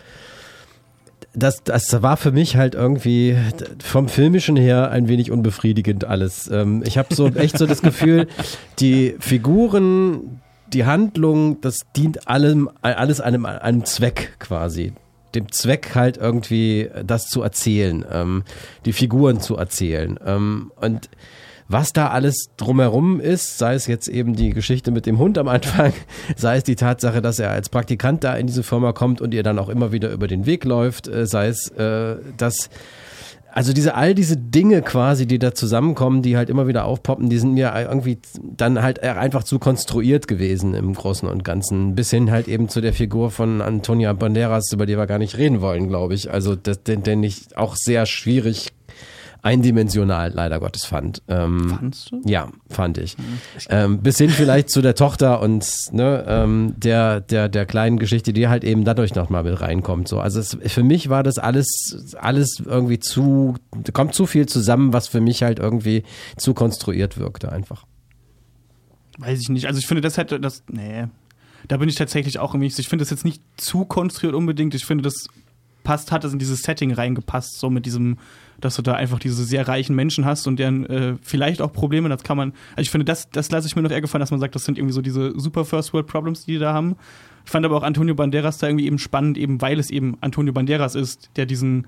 das war für mich halt irgendwie vom Filmischen her ein wenig unbefriedigend alles. Ich habe so echt so das Gefühl, die Figuren, die Handlung, das dient alles einem Zweck quasi. Dem Zweck halt irgendwie das zu erzählen, die Figuren zu erzählen. Und was da alles drumherum ist, sei es jetzt eben die Geschichte mit dem Hund am Anfang, sei es die Tatsache, dass er als Praktikant da in diese Firma kommt und ihr dann auch immer wieder über den Weg läuft, sei es, dass also all diese Dinge quasi, die da zusammenkommen, die halt immer wieder aufpoppen, die sind mir irgendwie dann halt einfach zu konstruiert gewesen im Großen und Ganzen. Bis hin halt eben zu der Figur von Antonio Banderas, über die wir gar nicht reden wollen, glaube ich. Also den ich auch sehr schwierig eindimensional leider Gottes fand. Fandst du? Ja, fand ich. Bis hin vielleicht zu der Tochter und der kleinen Geschichte, die halt eben dadurch nochmal mit reinkommt. So. Also für mich war das alles irgendwie kommt zu viel zusammen, was für mich halt irgendwie zu konstruiert wirkte einfach. Weiß ich nicht. Also ich finde, da bin ich tatsächlich auch irgendwie, ich finde das jetzt nicht zu konstruiert unbedingt. Ich finde, das hat es in dieses Setting reingepasst, so mit diesem, dass du da einfach diese sehr reichen Menschen hast und deren vielleicht auch Probleme, das kann man, also ich finde, das lasse ich mir noch eher gefallen, dass man sagt, das sind irgendwie so diese super First World Problems, die da haben. Ich fand aber auch Antonio Banderas da irgendwie eben spannend, eben weil es eben Antonio Banderas ist, der diesen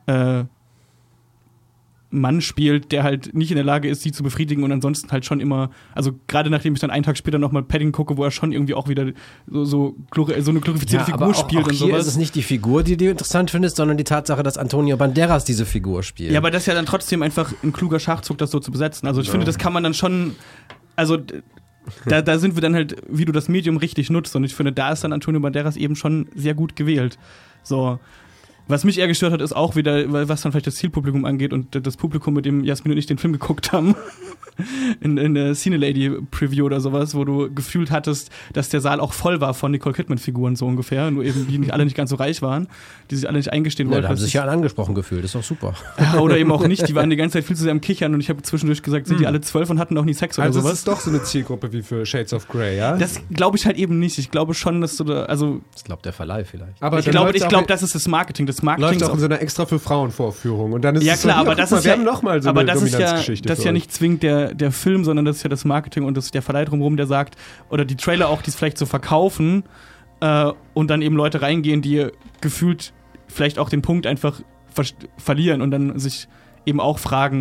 Mann spielt, der halt nicht in der Lage ist, sie zu befriedigen und ansonsten halt schon immer, also gerade nachdem ich dann einen Tag später nochmal Paddington gucke, wo er schon irgendwie auch wieder so eine glorifizierte Figur spielt und sowas. Hier ist es nicht die Figur, die du interessant findest, sondern die Tatsache, dass Antonio Banderas diese Figur spielt. Ja, aber das ist ja dann trotzdem einfach ein kluger Schachzug, das so zu besetzen. Also ich finde, das kann man dann schon, also da sind wir dann halt, wie du das Medium richtig nutzt, und ich finde, da ist dann Antonio Banderas eben schon sehr gut gewählt. So. Was mich eher gestört hat, ist auch wieder, was dann vielleicht das Zielpublikum angeht und das Publikum, mit dem Jasmin und ich den Film geguckt haben, in der Cine-Lady-Preview oder sowas, wo du gefühlt hattest, dass der Saal auch voll war von Nicole Kidman-Figuren so ungefähr, nur eben die alle nicht ganz so reich waren, die sich alle nicht eingestehen wollten. Da haben sich ja alle angesprochen gefühlt, ist doch super. Ja, oder eben auch nicht, die waren die ganze Zeit viel zu sehr am Kichern und ich habe zwischendurch gesagt, sind die alle 12 und hatten auch nie Sex oder also sowas. Also es ist doch so eine Zielgruppe wie für Shades of Grey, ja? Das glaube ich halt eben nicht. Ich glaube schon, dass du da, also... Das glaubt der Verleih vielleicht. Aber ich glaube, das ist das Marketing. Das Marketing läuft auch in so einer extra für Frauen-Vorführung. Und dann ist ja es klar, so, aber das ist wir ja, haben noch mal so aber eine das ist Dominanzgeschichte ja nicht zwingend der Film, sondern das ist ja das Marketing und das ist der Verleih drumherum, der sagt, oder die Trailer auch, die es vielleicht so verkaufen und dann eben Leute reingehen, die gefühlt vielleicht auch den Punkt einfach verlieren und dann sich eben auch fragen,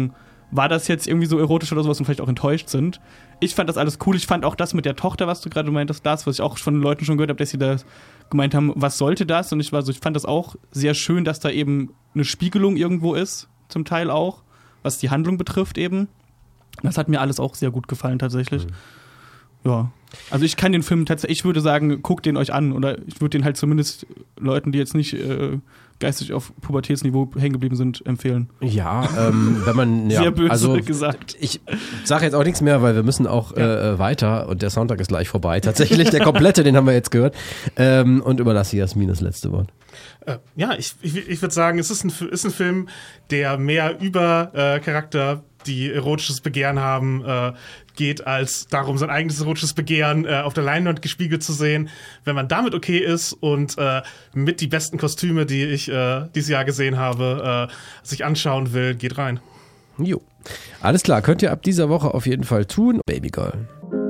war das jetzt irgendwie so erotisch oder sowas und vielleicht auch enttäuscht sind. Ich fand das alles cool. Ich fand auch das mit der Tochter, was du gerade meintest, Lars, was ich auch von den Leuten schon gehört habe, dass sie da gemeint haben, was sollte das? Und ich fand das auch sehr schön, dass da eben eine Spiegelung irgendwo ist, zum Teil auch, was die Handlung betrifft eben. Das hat mir alles auch sehr gut gefallen tatsächlich. Ja, also ich kann den Film tatsächlich, ich würde sagen, guckt den euch an oder ich würde den halt zumindest Leuten, die jetzt nicht geistig auf Pubertätsniveau hängen geblieben sind, empfehlen. Ja, wenn man sehr böse gesagt. Ich sage jetzt auch nichts mehr, weil wir müssen auch weiter und der Soundtrack ist gleich vorbei. Tatsächlich der komplette, den haben wir jetzt gehört und überlasse Jasmin das letzte Wort. Ja, ich würde sagen, es ist ein Film, der mehr über Charakter, die erotisches Begehren haben, geht, als darum, sein eigenes erotisches Begehren auf der Leinwand gespiegelt zu sehen. Wenn man damit okay ist und mit die besten Kostüme, die ich dieses Jahr gesehen habe, sich anschauen will, geht rein. Jo. Alles klar, könnt ihr ab dieser Woche auf jeden Fall tun. Baby Girl.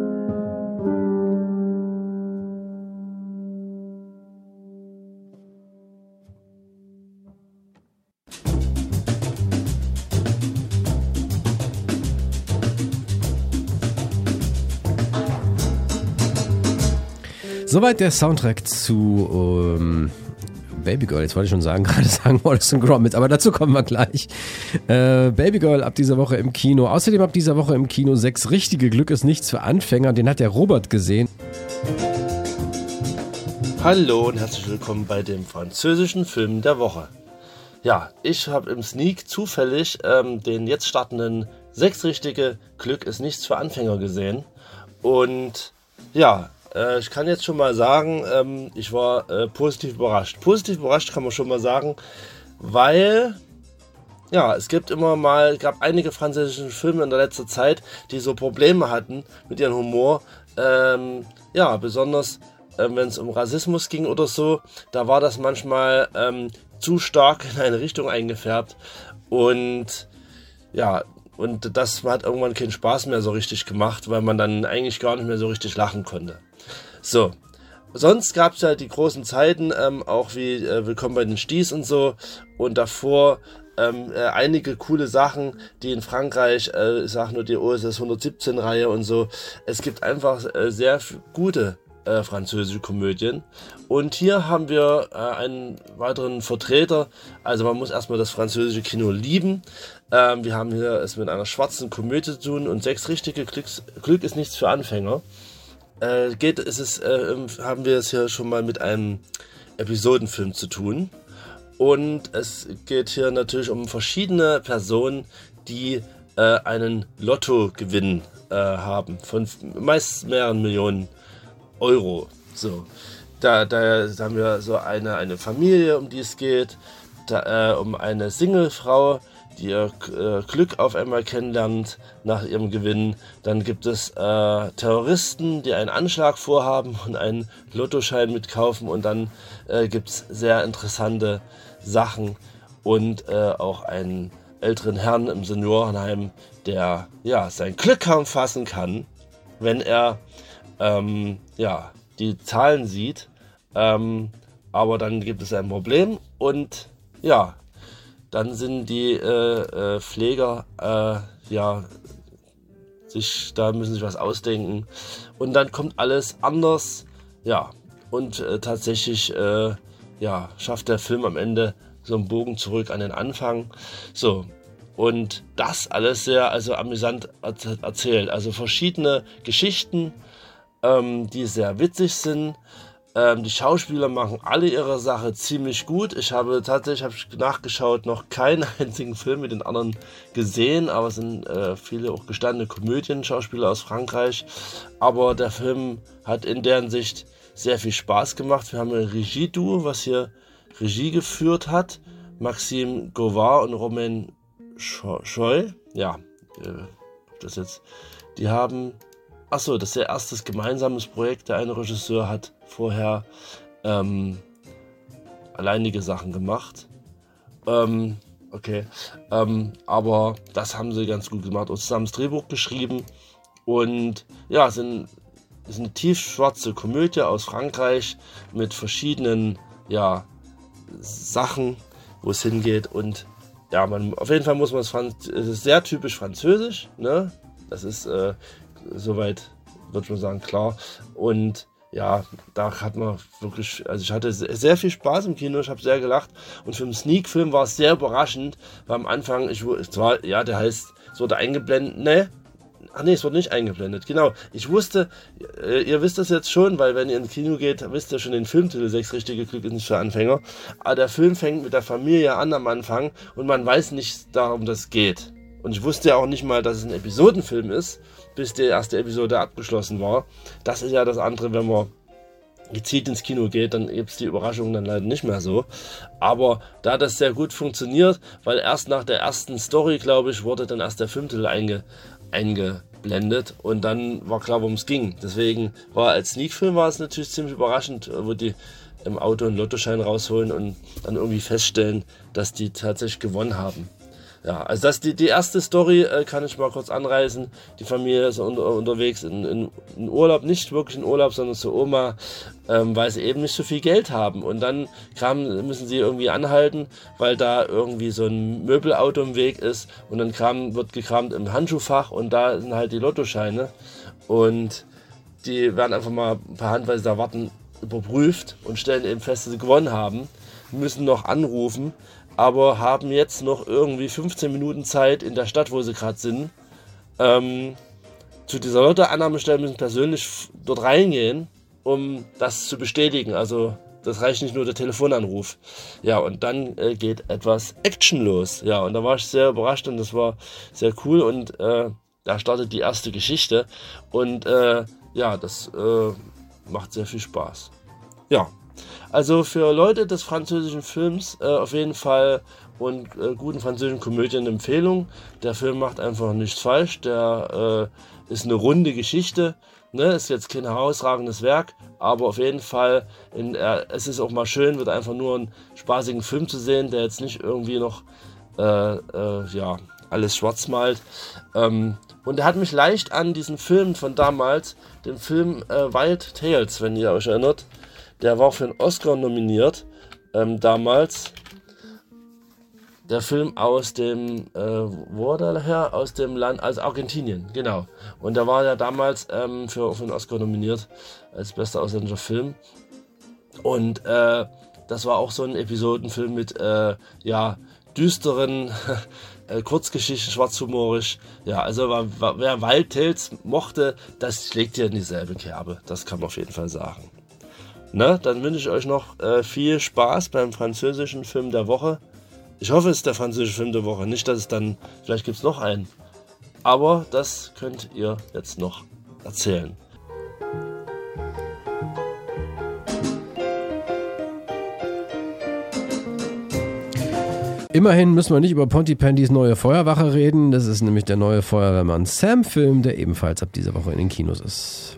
Soweit der Soundtrack zu Baby Girl. Jetzt wollte ich schon gerade sagen Wallace & Gromit, aber dazu kommen wir gleich. Baby Girl ab dieser Woche im Kino. Außerdem ab dieser Woche im Kino 6 richtige Glück ist nichts für Anfänger. Den hat der Robert gesehen. Hallo und herzlich willkommen bei dem französischen Film der Woche. Ja, ich habe im Sneak zufällig den jetzt startenden 6 richtige Glück ist nichts für Anfänger gesehen. Und ja, ich kann jetzt schon mal sagen, ich war positiv überrascht. Positiv überrascht kann man schon mal sagen, weil ja, es gab einige französische Filme in der letzten Zeit, die so Probleme hatten mit ihrem Humor. Ja, besonders wenn es um Rassismus ging oder so, da war das manchmal zu stark in eine Richtung eingefärbt. Und ja, und das hat irgendwann keinen Spaß mehr so richtig gemacht, weil man dann eigentlich gar nicht mehr so richtig lachen konnte. So, sonst gab es ja die großen Zeiten, auch wie Willkommen bei den Sties und so. Und davor einige coole Sachen, die in Frankreich, ich sag nur die OSS 117-Reihe und so. Es gibt einfach sehr gute französische Komödien. Und hier haben wir einen weiteren Vertreter. Also man muss erstmal das französische Kino lieben. Wir haben hier es mit einer schwarzen Komödie zu tun und 6 richtige Glück ist nichts für Anfänger. Haben wir es hier schon mal mit einem Episodenfilm zu tun. Und es geht hier natürlich um verschiedene Personen, die einen Lottogewinn haben von meist mehreren Millionen Euro. So, da haben wir so eine Familie, um die es geht, um eine Singlefrau, die ihr Glück auf einmal kennenlernt nach ihrem Gewinn. Dann gibt es Terroristen, die einen Anschlag vorhaben und einen Lottoschein mitkaufen. Und dann gibt es sehr interessante Sachen und auch einen älteren Herrn im Seniorenheim, der ja sein Glück kaum fassen kann, wenn er die Zahlen sieht. Aber dann gibt es ein Problem und ja, dann sind die Pfleger, müssen sich was ausdenken. Und dann kommt alles anders. Ja, und tatsächlich schafft der Film am Ende so einen Bogen zurück an den Anfang. So, und das alles sehr amüsant erzählt. Also verschiedene Geschichten, die sehr witzig sind. Die Schauspieler machen alle ihre Sache ziemlich gut. Ich habe nachgeschaut, noch keinen einzigen Film mit den anderen gesehen, aber es sind viele auch gestandene Komödien-Schauspieler aus Frankreich. Aber der Film hat in deren Sicht sehr viel Spaß gemacht. Wir haben ein Regie-Duo, was hier Regie geführt hat. Maxime Gauvard und Romain Scheu. Ja, die haben... Achso, das ist ihr erstes gemeinsames Projekt. Der eine Regisseur hat vorher alleinige Sachen gemacht. Aber das haben sie ganz gut gemacht und zusammen das Drehbuch geschrieben. Und ja, es ist eine tiefschwarze Komödie aus Frankreich mit verschiedenen Sachen, wo es hingeht. Und ja, auf jeden Fall muss man es ist sehr typisch französisch, ne? Das ist soweit, würde ich mal sagen, klar. Und ja, da hat man wirklich, also ich hatte sehr viel Spaß im Kino, ich habe sehr gelacht. Und für den Sneak-Film war es sehr überraschend, weil am Anfang, es wurde eingeblendet, es wurde nicht eingeblendet, genau. Ich wusste, ihr wisst das jetzt schon, weil wenn ihr ins Kino geht, wisst ihr schon den Filmtitel, 6 richtige Glück ist nicht für Anfänger. Aber der Film fängt mit der Familie an am Anfang und man weiß nicht, darum das geht. Und ich wusste ja auch nicht mal, dass es ein Episodenfilm ist, bis die erste Episode abgeschlossen war. Das ist ja das andere, wenn man gezielt ins Kino geht, dann gibt es die Überraschung dann leider nicht mehr so. Aber da das sehr gut funktioniert, weil erst nach der ersten Story, glaube ich, wurde dann erst der Filmtitel eingeblendet und dann war klar, worum es ging. Deswegen als Sneak-Film war es natürlich ziemlich überraschend, wo die im Auto einen Lottoschein rausholen und dann irgendwie feststellen, dass die tatsächlich gewonnen haben. Ja, also das die erste Story kann ich mal kurz anreißen. Die Familie ist unterwegs in Urlaub, nicht wirklich in Urlaub, sondern zur Oma, weil sie eben nicht so viel Geld haben. Und dann müssen sie irgendwie anhalten, weil da irgendwie so ein Möbelauto im Weg ist. Und dann wird gekramt im Handschuhfach und da sind halt die Lottoscheine. Und die werden einfach mal per Hand, weil sie da warten, überprüft und stellen eben fest, dass sie gewonnen haben. Müssen noch anrufen, aber haben jetzt noch irgendwie 15 Minuten Zeit in der Stadt, wo sie gerade sind, zu dieser Lottoannahmestelle, müssen persönlich dort reingehen, um das zu bestätigen. Also das reicht nicht nur der Telefonanruf. Ja, und dann geht etwas Action los. Ja, und da war ich sehr überrascht und das war sehr cool und da startet die erste Geschichte und das macht sehr viel Spaß. Ja. Also für Leute des französischen Films auf jeden Fall und guten französischen Komödien Empfehlung. Der Film macht einfach nichts falsch. Der ist eine runde Geschichte. Ne? Ist jetzt kein herausragendes Werk, aber auf jeden Fall, es ist auch mal schön, wird einfach nur einen spaßigen Film zu sehen, der jetzt nicht irgendwie noch alles schwarz malt. Und er hat mich leicht an diesen Film von damals, den Film Wild Tales, wenn ihr euch erinnert. Der war für einen Oscar nominiert, damals. Der Film aus dem, wo war der her? Aus dem Land, also Argentinien, genau. Und da war er damals für einen Oscar nominiert, als bester ausländischer Film. Und das war auch so ein Episodenfilm mit, düsteren Kurzgeschichten, schwarzhumorisch. Ja, also wer Wild Tales mochte, das schlägt hier in dieselbe Kerbe. Das kann man auf jeden Fall sagen. Na, dann wünsche ich euch noch viel Spaß beim französischen Film der Woche. Ich hoffe, es ist der französische Film der Woche. Nicht, dass es dann, vielleicht gibt es noch einen. Aber das könnt ihr jetzt noch erzählen. Immerhin müssen wir nicht über Pontypandys neue Feuerwache reden. Das ist nämlich der neue Feuerwehrmann Sam-Film, der ebenfalls ab dieser Woche in den Kinos ist.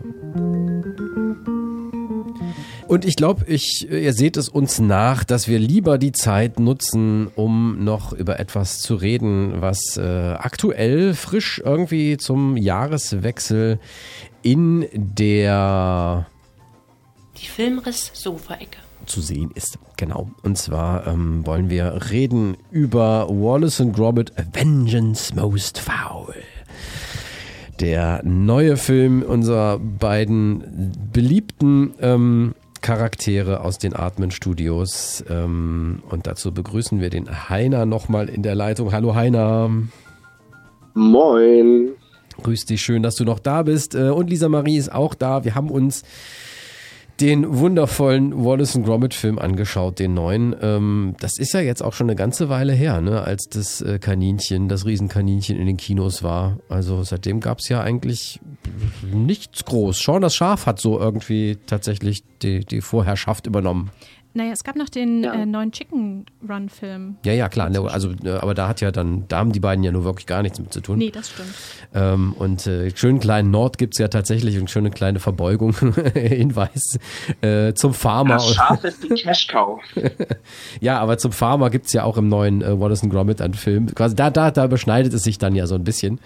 Und ich glaube, ihr seht es uns nach, dass wir lieber die Zeit nutzen, um noch über etwas zu reden, was aktuell frisch irgendwie zum Jahreswechsel in der Die Filmriss-Sofa-Ecke zu sehen ist. Genau. Und zwar wollen wir reden über Wallace & Gromit: A Vengeance Most Foul. Der neue Film unserer beiden beliebten Charaktere aus den Aardman Studios. Und dazu begrüßen wir den Heiner nochmal in der Leitung. Hallo Heiner. Moin. Grüß dich, schön, dass du noch da bist. Und Lisa Marie ist auch da. Wir haben uns den wundervollen Wallace & Gromit Film angeschaut, den neuen. Das ist ja jetzt auch schon eine ganze Weile her, ne, als das Riesenkaninchen in den Kinos war. Also seitdem gab es ja eigentlich nichts groß. Shaun das Schaf hat so irgendwie tatsächlich die Vorherrschaft übernommen. Naja, es gab noch den neuen Chicken Run Film. Ja, klar. Also, aber da haben die beiden ja nur wirklich gar nichts mit zu tun. Nee, das stimmt. Und schönen kleinen Nord gibt's ja tatsächlich und schöne kleine Verbeugung, Hinweis zum Farmer. Das Schaf ist die Cash Cow. Ja, aber zum Farmer gibt's ja auch im neuen Wallace & Gromit einen Film. Quasi da überschneidet es sich dann ja so ein bisschen.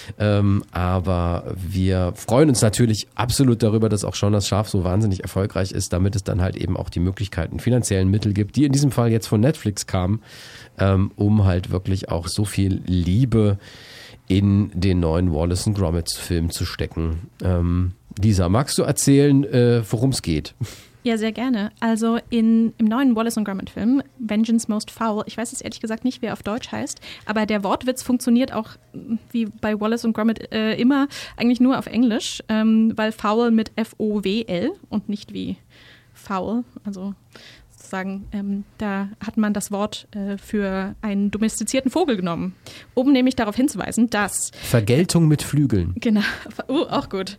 Aber wir freuen uns natürlich absolut darüber, dass auch Shaun das Schaf so wahnsinnig erfolgreich ist, damit es dann halt eben auch die Möglichkeiten, finanziellen Mittel gibt, die in diesem Fall jetzt von Netflix kamen, um halt wirklich auch so viel Liebe in den neuen Wallace & Gromit-Film zu stecken. Lisa, magst du erzählen, worum es geht? Ja, sehr gerne. Also im neuen Wallace & Gromit-Film, Vengeance Most Foul, ich weiß jetzt ehrlich gesagt nicht, wie er auf Deutsch heißt, aber der Wortwitz funktioniert auch wie bei Wallace & Gromit immer eigentlich nur auf Englisch, weil Foul mit F-O-W-L und nicht wie Foul, also sozusagen, da hat man das Wort für einen domestizierten Vogel genommen, um nämlich darauf hinzuweisen, dass... Vergeltung mit Flügeln. Genau, auch gut.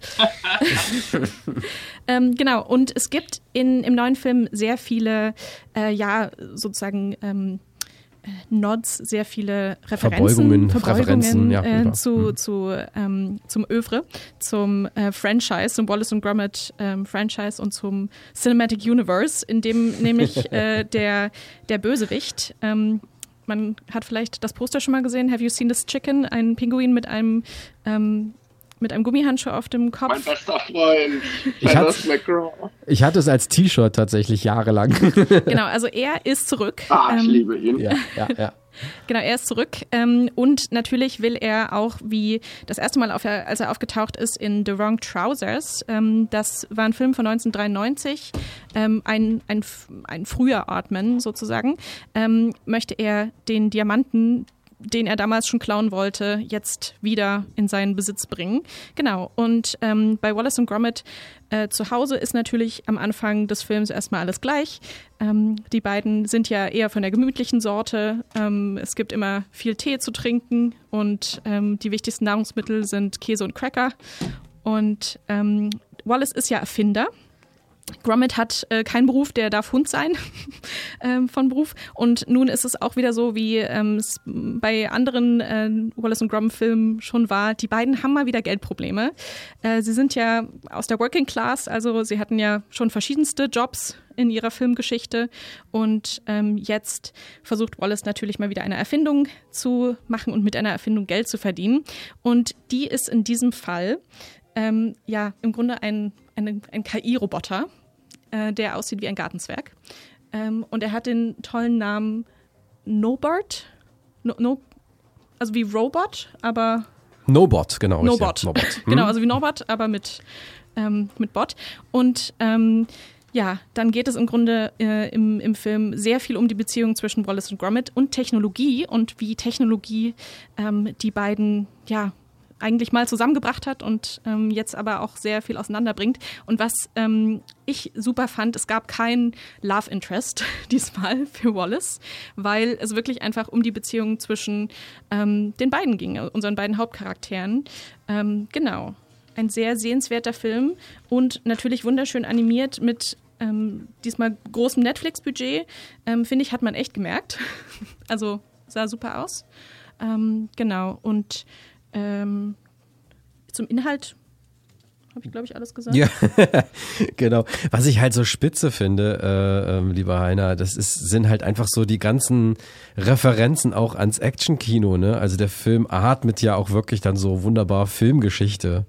Genau, und es gibt im neuen Film sehr viele, sozusagen Nods, sehr viele Verbeugungen ja, zum Övre, zum Franchise, zum Wallace & Gromit Franchise und zum Cinematic Universe, in dem nämlich der Bösewicht, man hat vielleicht das Poster schon mal gesehen, Have you seen this chicken? Ein Pinguin mit einem Gummihandschuh auf dem Kopf. Mein bester Freund, Feathers McGraw. Ich hatte es als T-Shirt tatsächlich jahrelang. Genau, also er ist zurück. Ich liebe ihn. Ja. Genau, er ist zurück und natürlich will er auch, wie das erste Mal, als er aufgetaucht ist in The Wrong Trousers, das war ein Film von 1993, ein früher Artman sozusagen, möchte er den Diamanten, den er damals schon klauen wollte, jetzt wieder in seinen Besitz bringen. Genau, und bei Wallace & Gromit zu Hause ist natürlich am Anfang des Films erstmal alles gleich. Die beiden sind ja eher von der gemütlichen Sorte. Es gibt immer viel Tee zu trinken und die wichtigsten Nahrungsmittel sind Käse und Cracker. Und Wallace ist ja Erfinder. Gromit hat keinen Beruf, der darf Hund sein von Beruf. Und nun ist es auch wieder so, wie es bei anderen Wallace & Gromit-Filmen schon war. Die beiden haben mal wieder Geldprobleme. Sie sind ja aus der Working Class, also sie hatten ja schon verschiedenste Jobs in ihrer Filmgeschichte. Und jetzt versucht Wallace natürlich mal wieder eine Erfindung zu machen und mit einer Erfindung Geld zu verdienen. Und die ist in diesem Fall im Grunde ein KI-Roboter, der aussieht wie ein Gartenzwerg. Und er hat den tollen Namen Nobot. Also wie Robot, aber... Nobot, genau. Nobot. Ja, Nobot. Genau, also wie Nobot, aber mit Bot. Und dann geht es im Grunde im Film sehr viel um die Beziehung zwischen Wallace und Gromit und Technologie und wie Technologie die beiden, eigentlich mal zusammengebracht hat und jetzt aber auch sehr viel auseinanderbringt. Und was ich super fand, es gab kein Love Interest diesmal für Wallace, weil es wirklich einfach um die Beziehung zwischen den beiden ging, unseren beiden Hauptcharakteren. Genau, ein sehr sehenswerter Film und natürlich wunderschön animiert mit diesmal großem Netflix-Budget. Finde ich, hat man echt gemerkt. Also sah super aus. Genau, und zum Inhalt habe ich, glaube ich, alles gesagt. Ja, genau. Was ich halt so spitze finde, lieber Heiner, sind halt einfach so die ganzen Referenzen auch ans Action-Kino, ne? Also der Film atmet ja auch wirklich dann so wunderbar Filmgeschichte.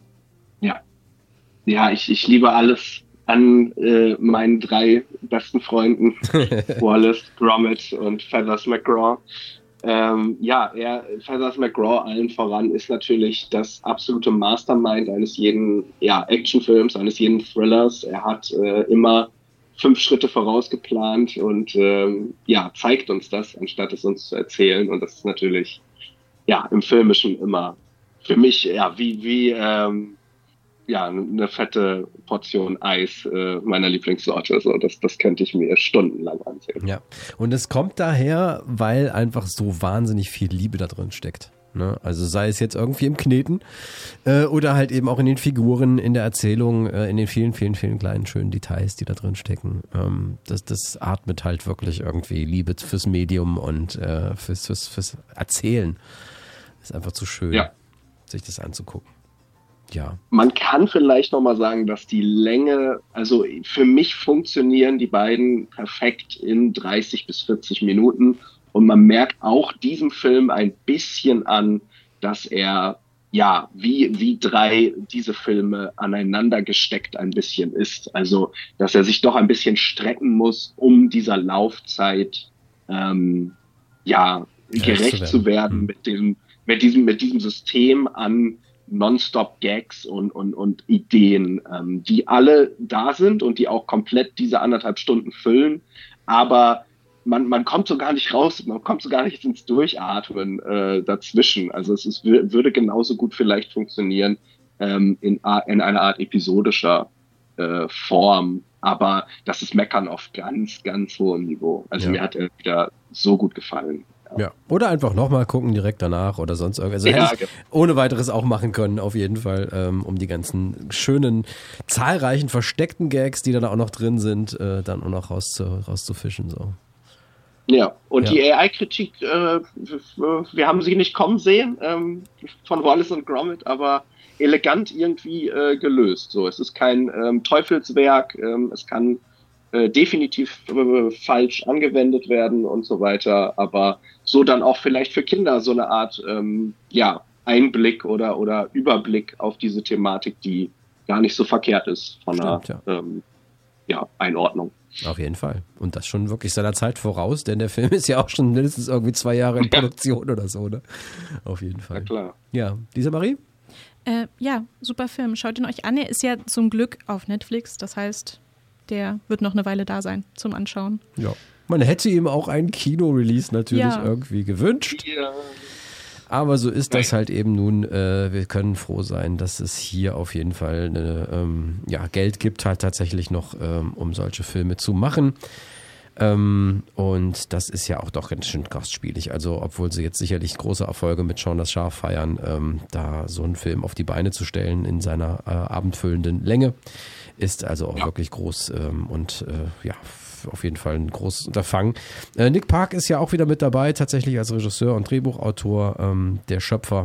Ja, ich liebe alles an meinen 3 besten Freunden, Wallace, Gromit und Feathers McGraw. Feathers McGraw allen voran ist natürlich das absolute Mastermind eines jeden Actionfilms, eines jeden Thrillers. Er hat immer 5 Schritte vorausgeplant und zeigt uns das, anstatt es uns zu erzählen. Und das ist natürlich im Filmischen immer für mich wie eine fette Portion Eis meiner Lieblingssorte. So, das könnte ich mir stundenlang ansehen. Ja, und es kommt daher, weil einfach so wahnsinnig viel Liebe da drin steckt. Ne? Also sei es jetzt irgendwie im Kneten oder halt eben auch in den Figuren, in der Erzählung, in den vielen, vielen, vielen kleinen schönen Details, die da drin stecken. Das atmet halt wirklich irgendwie Liebe fürs Medium und fürs Erzählen. Ist einfach zu schön, sich das anzugucken. Ja. Man kann vielleicht nochmal sagen, dass die Länge, also für mich funktionieren die beiden perfekt in 30 bis 40 Minuten und man merkt auch diesem Film ein bisschen an, dass er wie drei diese Filme aneinander gesteckt ein bisschen ist. Also, dass er sich doch ein bisschen strecken muss, um dieser Laufzeit gerecht zu werden mit diesem System an Nonstop-Gags und Ideen, die alle da sind und die auch komplett diese 1,5 Stunden füllen, aber man kommt so gar nicht raus, man kommt so gar nicht ins Durchatmen dazwischen. Also würde genauso gut vielleicht funktionieren in einer Art episodischer Form, aber das ist Meckern auf ganz, ganz hohem Niveau. Also mir hat er wieder so gut gefallen. Ja, oder einfach nochmal gucken direkt danach oder sonst irgendwas. Also hätte ich ohne weiteres auch machen können, auf jeden Fall, um die ganzen schönen, zahlreichen, versteckten Gags, die dann auch noch drin sind, dann auch noch rauszufischen. So. Ja, und die AI-Kritik, wir haben sie nicht kommen sehen von Wallace und Gromit, aber elegant irgendwie gelöst. So, es ist kein Teufelswerk, es kann definitiv falsch angewendet werden und so weiter, aber so dann auch vielleicht für Kinder so eine Art Einblick oder Überblick auf diese Thematik, die gar nicht so verkehrt ist von der Einordnung. Auf jeden Fall. Und das schon wirklich seiner Zeit voraus, denn der Film ist ja auch schon mindestens irgendwie 2 Jahre in Produktion oder so, ne? Auf jeden Fall. Ja, klar. Ja, Lisa Marie? Ja, super Film. Schaut ihn euch an. Er ist ja zum Glück auf Netflix, das heißt, der wird noch eine Weile da sein zum Anschauen. Ja. Man hätte ihm auch einen Kino-Release natürlich irgendwie gewünscht. Ja. Aber so ist das halt eben nun. Wir können froh sein, dass es hier auf jeden Fall Geld gibt, halt tatsächlich noch, um solche Filme zu machen. Und das ist ja auch doch ganz schön kostspielig. Also, obwohl sie jetzt sicherlich große Erfolge mit Shaun das Schaf feiern, da so einen Film auf die Beine zu stellen in seiner abendfüllenden Länge, ist also auch wirklich groß und auf jeden Fall ein großes Unterfangen. Nick Park ist ja auch wieder mit dabei, tatsächlich als Regisseur und Drehbuchautor, der Schöpfer.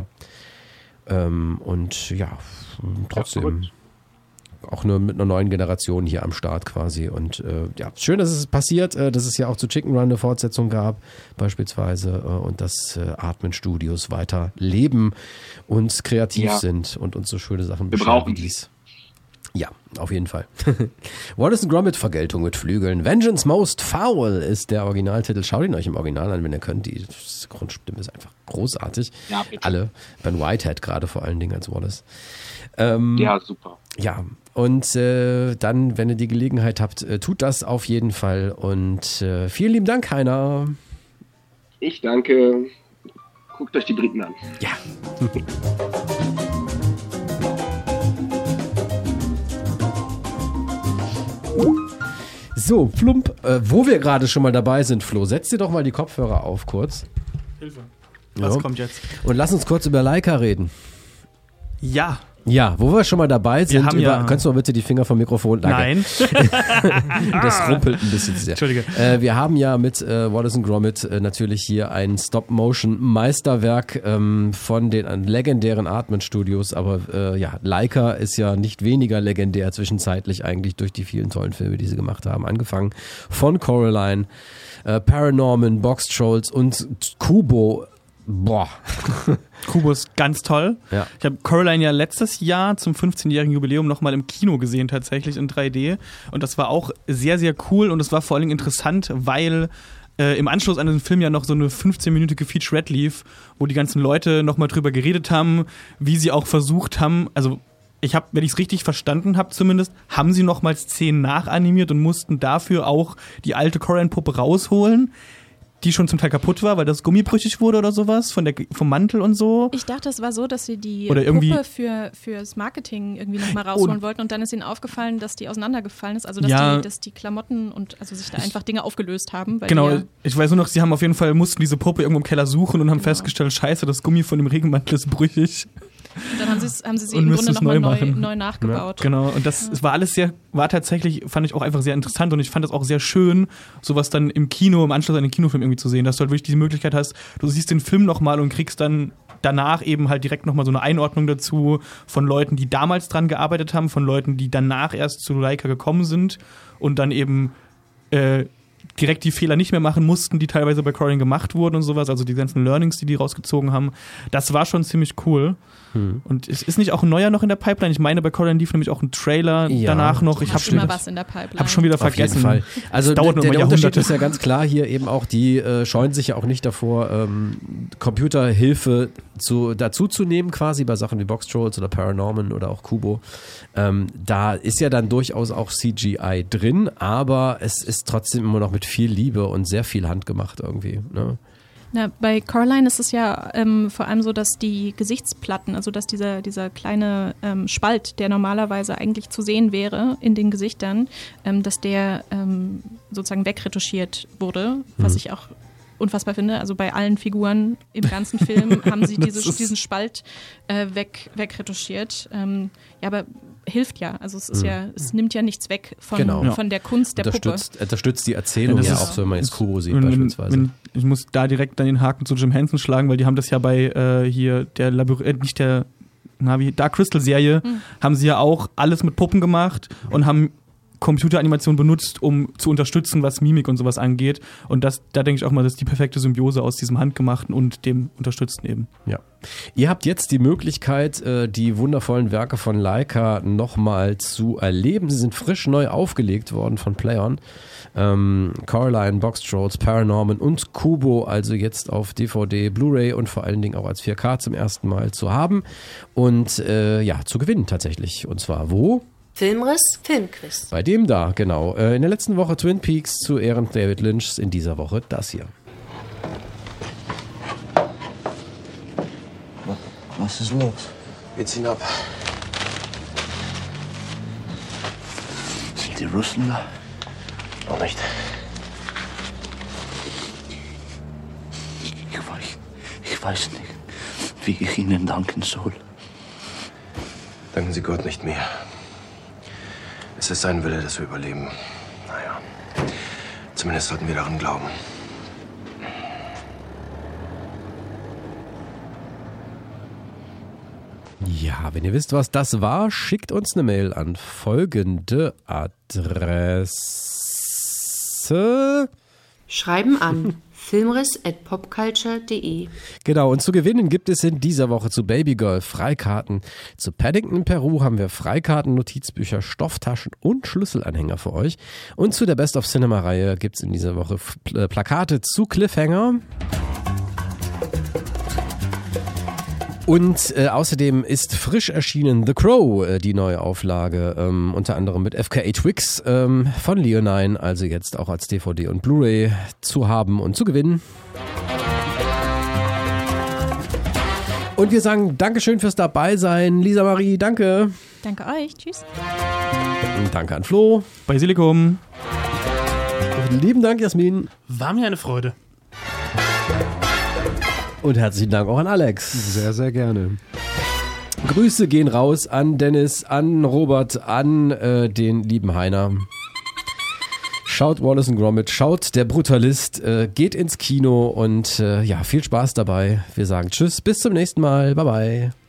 Und trotzdem auch nur mit einer neuen Generation hier am Start quasi. Und schön, dass es passiert, dass es ja auch zu Chicken Run eine Fortsetzung gab, beispielsweise, und dass Aardman Studios weiter leben und kreativ sind und uns so schöne Sachen bescheren wie dies. Ja, auf jeden Fall. Wallace & Gromit, Vergeltung mit Flügeln. Vengeance Most Foul ist der Originaltitel. Schaut ihn euch im Original an, wenn ihr könnt. Die Grundstimme ist einfach großartig. Ja, bitte. Alle. Ben Whitehead gerade vor allen Dingen als Wallace. Ja, super. Ja, und dann, wenn ihr die Gelegenheit habt, tut das auf jeden Fall. Und vielen lieben Dank, Heiner. Ich danke. Guckt euch die Briten an. Ja. So, plump, wo wir gerade schon mal dabei sind, Flo, setz dir doch mal die Kopfhörer auf kurz. Hilfe. Was kommt jetzt? Und lass uns kurz über Leica reden. Ja. Ja, wo wir schon mal dabei sind, kannst du mal bitte die Finger vom Mikrofon... Nein. Das rumpelt ein bisschen sehr. Entschuldige. Wir haben ja mit Wallace & Gromit natürlich hier ein Stop-Motion-Meisterwerk von den legendären Aardman Studios, aber Leica ist ja nicht weniger legendär zwischenzeitlich eigentlich durch die vielen tollen Filme, die sie gemacht haben. Angefangen von Coraline, Paranorman, Box Trolls und Kubo. Boah. Kubo ist ganz toll. Ja. Ich habe Coraline ja letztes Jahr zum 15-jährigen Jubiläum nochmal im Kino gesehen, tatsächlich in 3D. Und das war auch sehr, sehr cool und es war vor allen Dingen interessant, weil im Anschluss an den Film ja noch so eine 15-minütige Featurette lief, wo die ganzen Leute nochmal drüber geredet haben, wie sie auch versucht haben, also wenn ich es richtig verstanden habe zumindest, haben sie nochmal Szenen nachanimiert und mussten dafür auch die alte Coraline-Puppe rausholen, die schon zum Teil kaputt war, weil das Gummi brüchig wurde oder sowas, vom Mantel und so. Ich dachte, es war so, dass sie die Puppe fürs Marketing irgendwie nochmal rausholen wollten und dann ist ihnen aufgefallen, dass die auseinandergefallen ist, also dass die Klamotten und also sich da einfach Dinge aufgelöst haben. Weil genau, ich weiß nur noch, sie haben auf jeden Fall, mussten diese Puppe irgendwo im Keller suchen und haben festgestellt, scheiße, das Gummi von dem Regenmantel ist brüchig. Und dann haben sie im Grunde nochmal neu nachgebaut. Ja, genau, und das war alles war tatsächlich, fand ich auch einfach sehr interessant und ich fand das auch sehr schön, sowas dann im Kino, im Anschluss an den Kinofilm irgendwie zu sehen, dass du halt wirklich diese Möglichkeit hast, du siehst den Film nochmal und kriegst dann danach eben halt direkt nochmal so eine Einordnung dazu von Leuten, die damals dran gearbeitet haben, von Leuten, die danach erst zu Leica gekommen sind und dann eben direkt die Fehler nicht mehr machen mussten, die teilweise bei Coraline gemacht wurden und sowas, also die ganzen Learnings, die rausgezogen haben. Das war schon ziemlich cool. Und es ist nicht auch ein neuer noch in der Pipeline? Ich meine, bei Coraline lief nämlich auch ein Trailer danach noch. Ich habe immer was in der Pipeline. Hab schon wieder vergessen. Auf jeden Fall. Also der Unterschied ist ja ganz klar hier eben auch, die scheuen sich ja auch nicht davor, Computerhilfe dazu zu nehmen, quasi bei Sachen wie Box Trolls oder Paranorman oder auch Kubo. Da ist ja dann durchaus auch CGI drin, aber es ist trotzdem immer noch mit viel Liebe und sehr viel handgemacht irgendwie, ne? Na, bei Coraline ist es ja vor allem so, dass die Gesichtsplatten, also dass dieser kleine Spalt, der normalerweise eigentlich zu sehen wäre in den Gesichtern, dass der sozusagen wegretuschiert wurde, was ich auch unfassbar finde. Also bei allen Figuren im ganzen Film haben sie diesen Spalt wegretuschiert. Ja, aber hilft ja. Also es ist es nimmt ja nichts weg von der Kunst der Puppe. Unterstützt die Erzählung ja auch so, wenn man jetzt Kubo sieht beispielsweise. Ich muss da direkt dann den Haken zu Jim Henson schlagen, weil die haben das ja bei hier der Dark Crystal Serie, haben sie ja auch alles mit Puppen gemacht und haben Computeranimation benutzt, um zu unterstützen, was Mimik und sowas angeht. Und da denke ich auch mal, das ist die perfekte Symbiose aus diesem Handgemachten und dem Unterstützten eben. Ja. Ihr habt jetzt die Möglichkeit, die wundervollen Werke von Laika nochmal zu erleben. Sie sind frisch neu aufgelegt worden von Play-On. Coraline, Box Trolls, Paranorman und Kubo, also jetzt auf DVD, Blu-ray und vor allen Dingen auch als 4K zum ersten Mal zu haben und zu gewinnen tatsächlich. Und zwar wo? Filmriss, Filmquiz. Bei dem da, genau. In der letzten Woche Twin Peaks zu Ehren David Lynchs, in dieser Woche das hier. Was ist los? Wir ziehen ab. Sind die Russen da? Noch nicht. Ich weiß nicht, wie ich Ihnen danken soll. Danken Sie Gott nicht mehr. Es ist sein Wille, dass wir überleben. Naja, zumindest sollten wir daran glauben. Ja, wenn ihr wisst, was das war, schickt uns eine Mail an folgende Adresse. Schreiben an filmriss@popculture.de. Genau, und zu gewinnen gibt es in dieser Woche zu Babygirl Freikarten. Zu Paddington in Peru haben wir Freikarten, Notizbücher, Stofftaschen und Schlüsselanhänger für euch. Und zu der Best of Cinema-Reihe gibt es in dieser Woche Plakate zu Cliffhanger. Und außerdem ist frisch erschienen The Crow, die neue Auflage, unter anderem mit FKA Twigs von Leonine, also jetzt auch als DVD und Blu-ray zu haben und zu gewinnen. Und wir sagen Dankeschön fürs Dabeisein. Lisa Marie, danke. Danke euch. Tschüss. Und danke an Flo. Basilikum. Lieben Dank, Jasmin. War mir eine Freude. Und herzlichen Dank auch an Alex. Sehr, sehr gerne. Grüße gehen raus an Dennis, an Robert, an den lieben Heiner. Schaut Wallace & Gromit, schaut Der Brutalist, geht ins Kino und viel Spaß dabei. Wir sagen Tschüss, bis zum nächsten Mal. Bye, bye.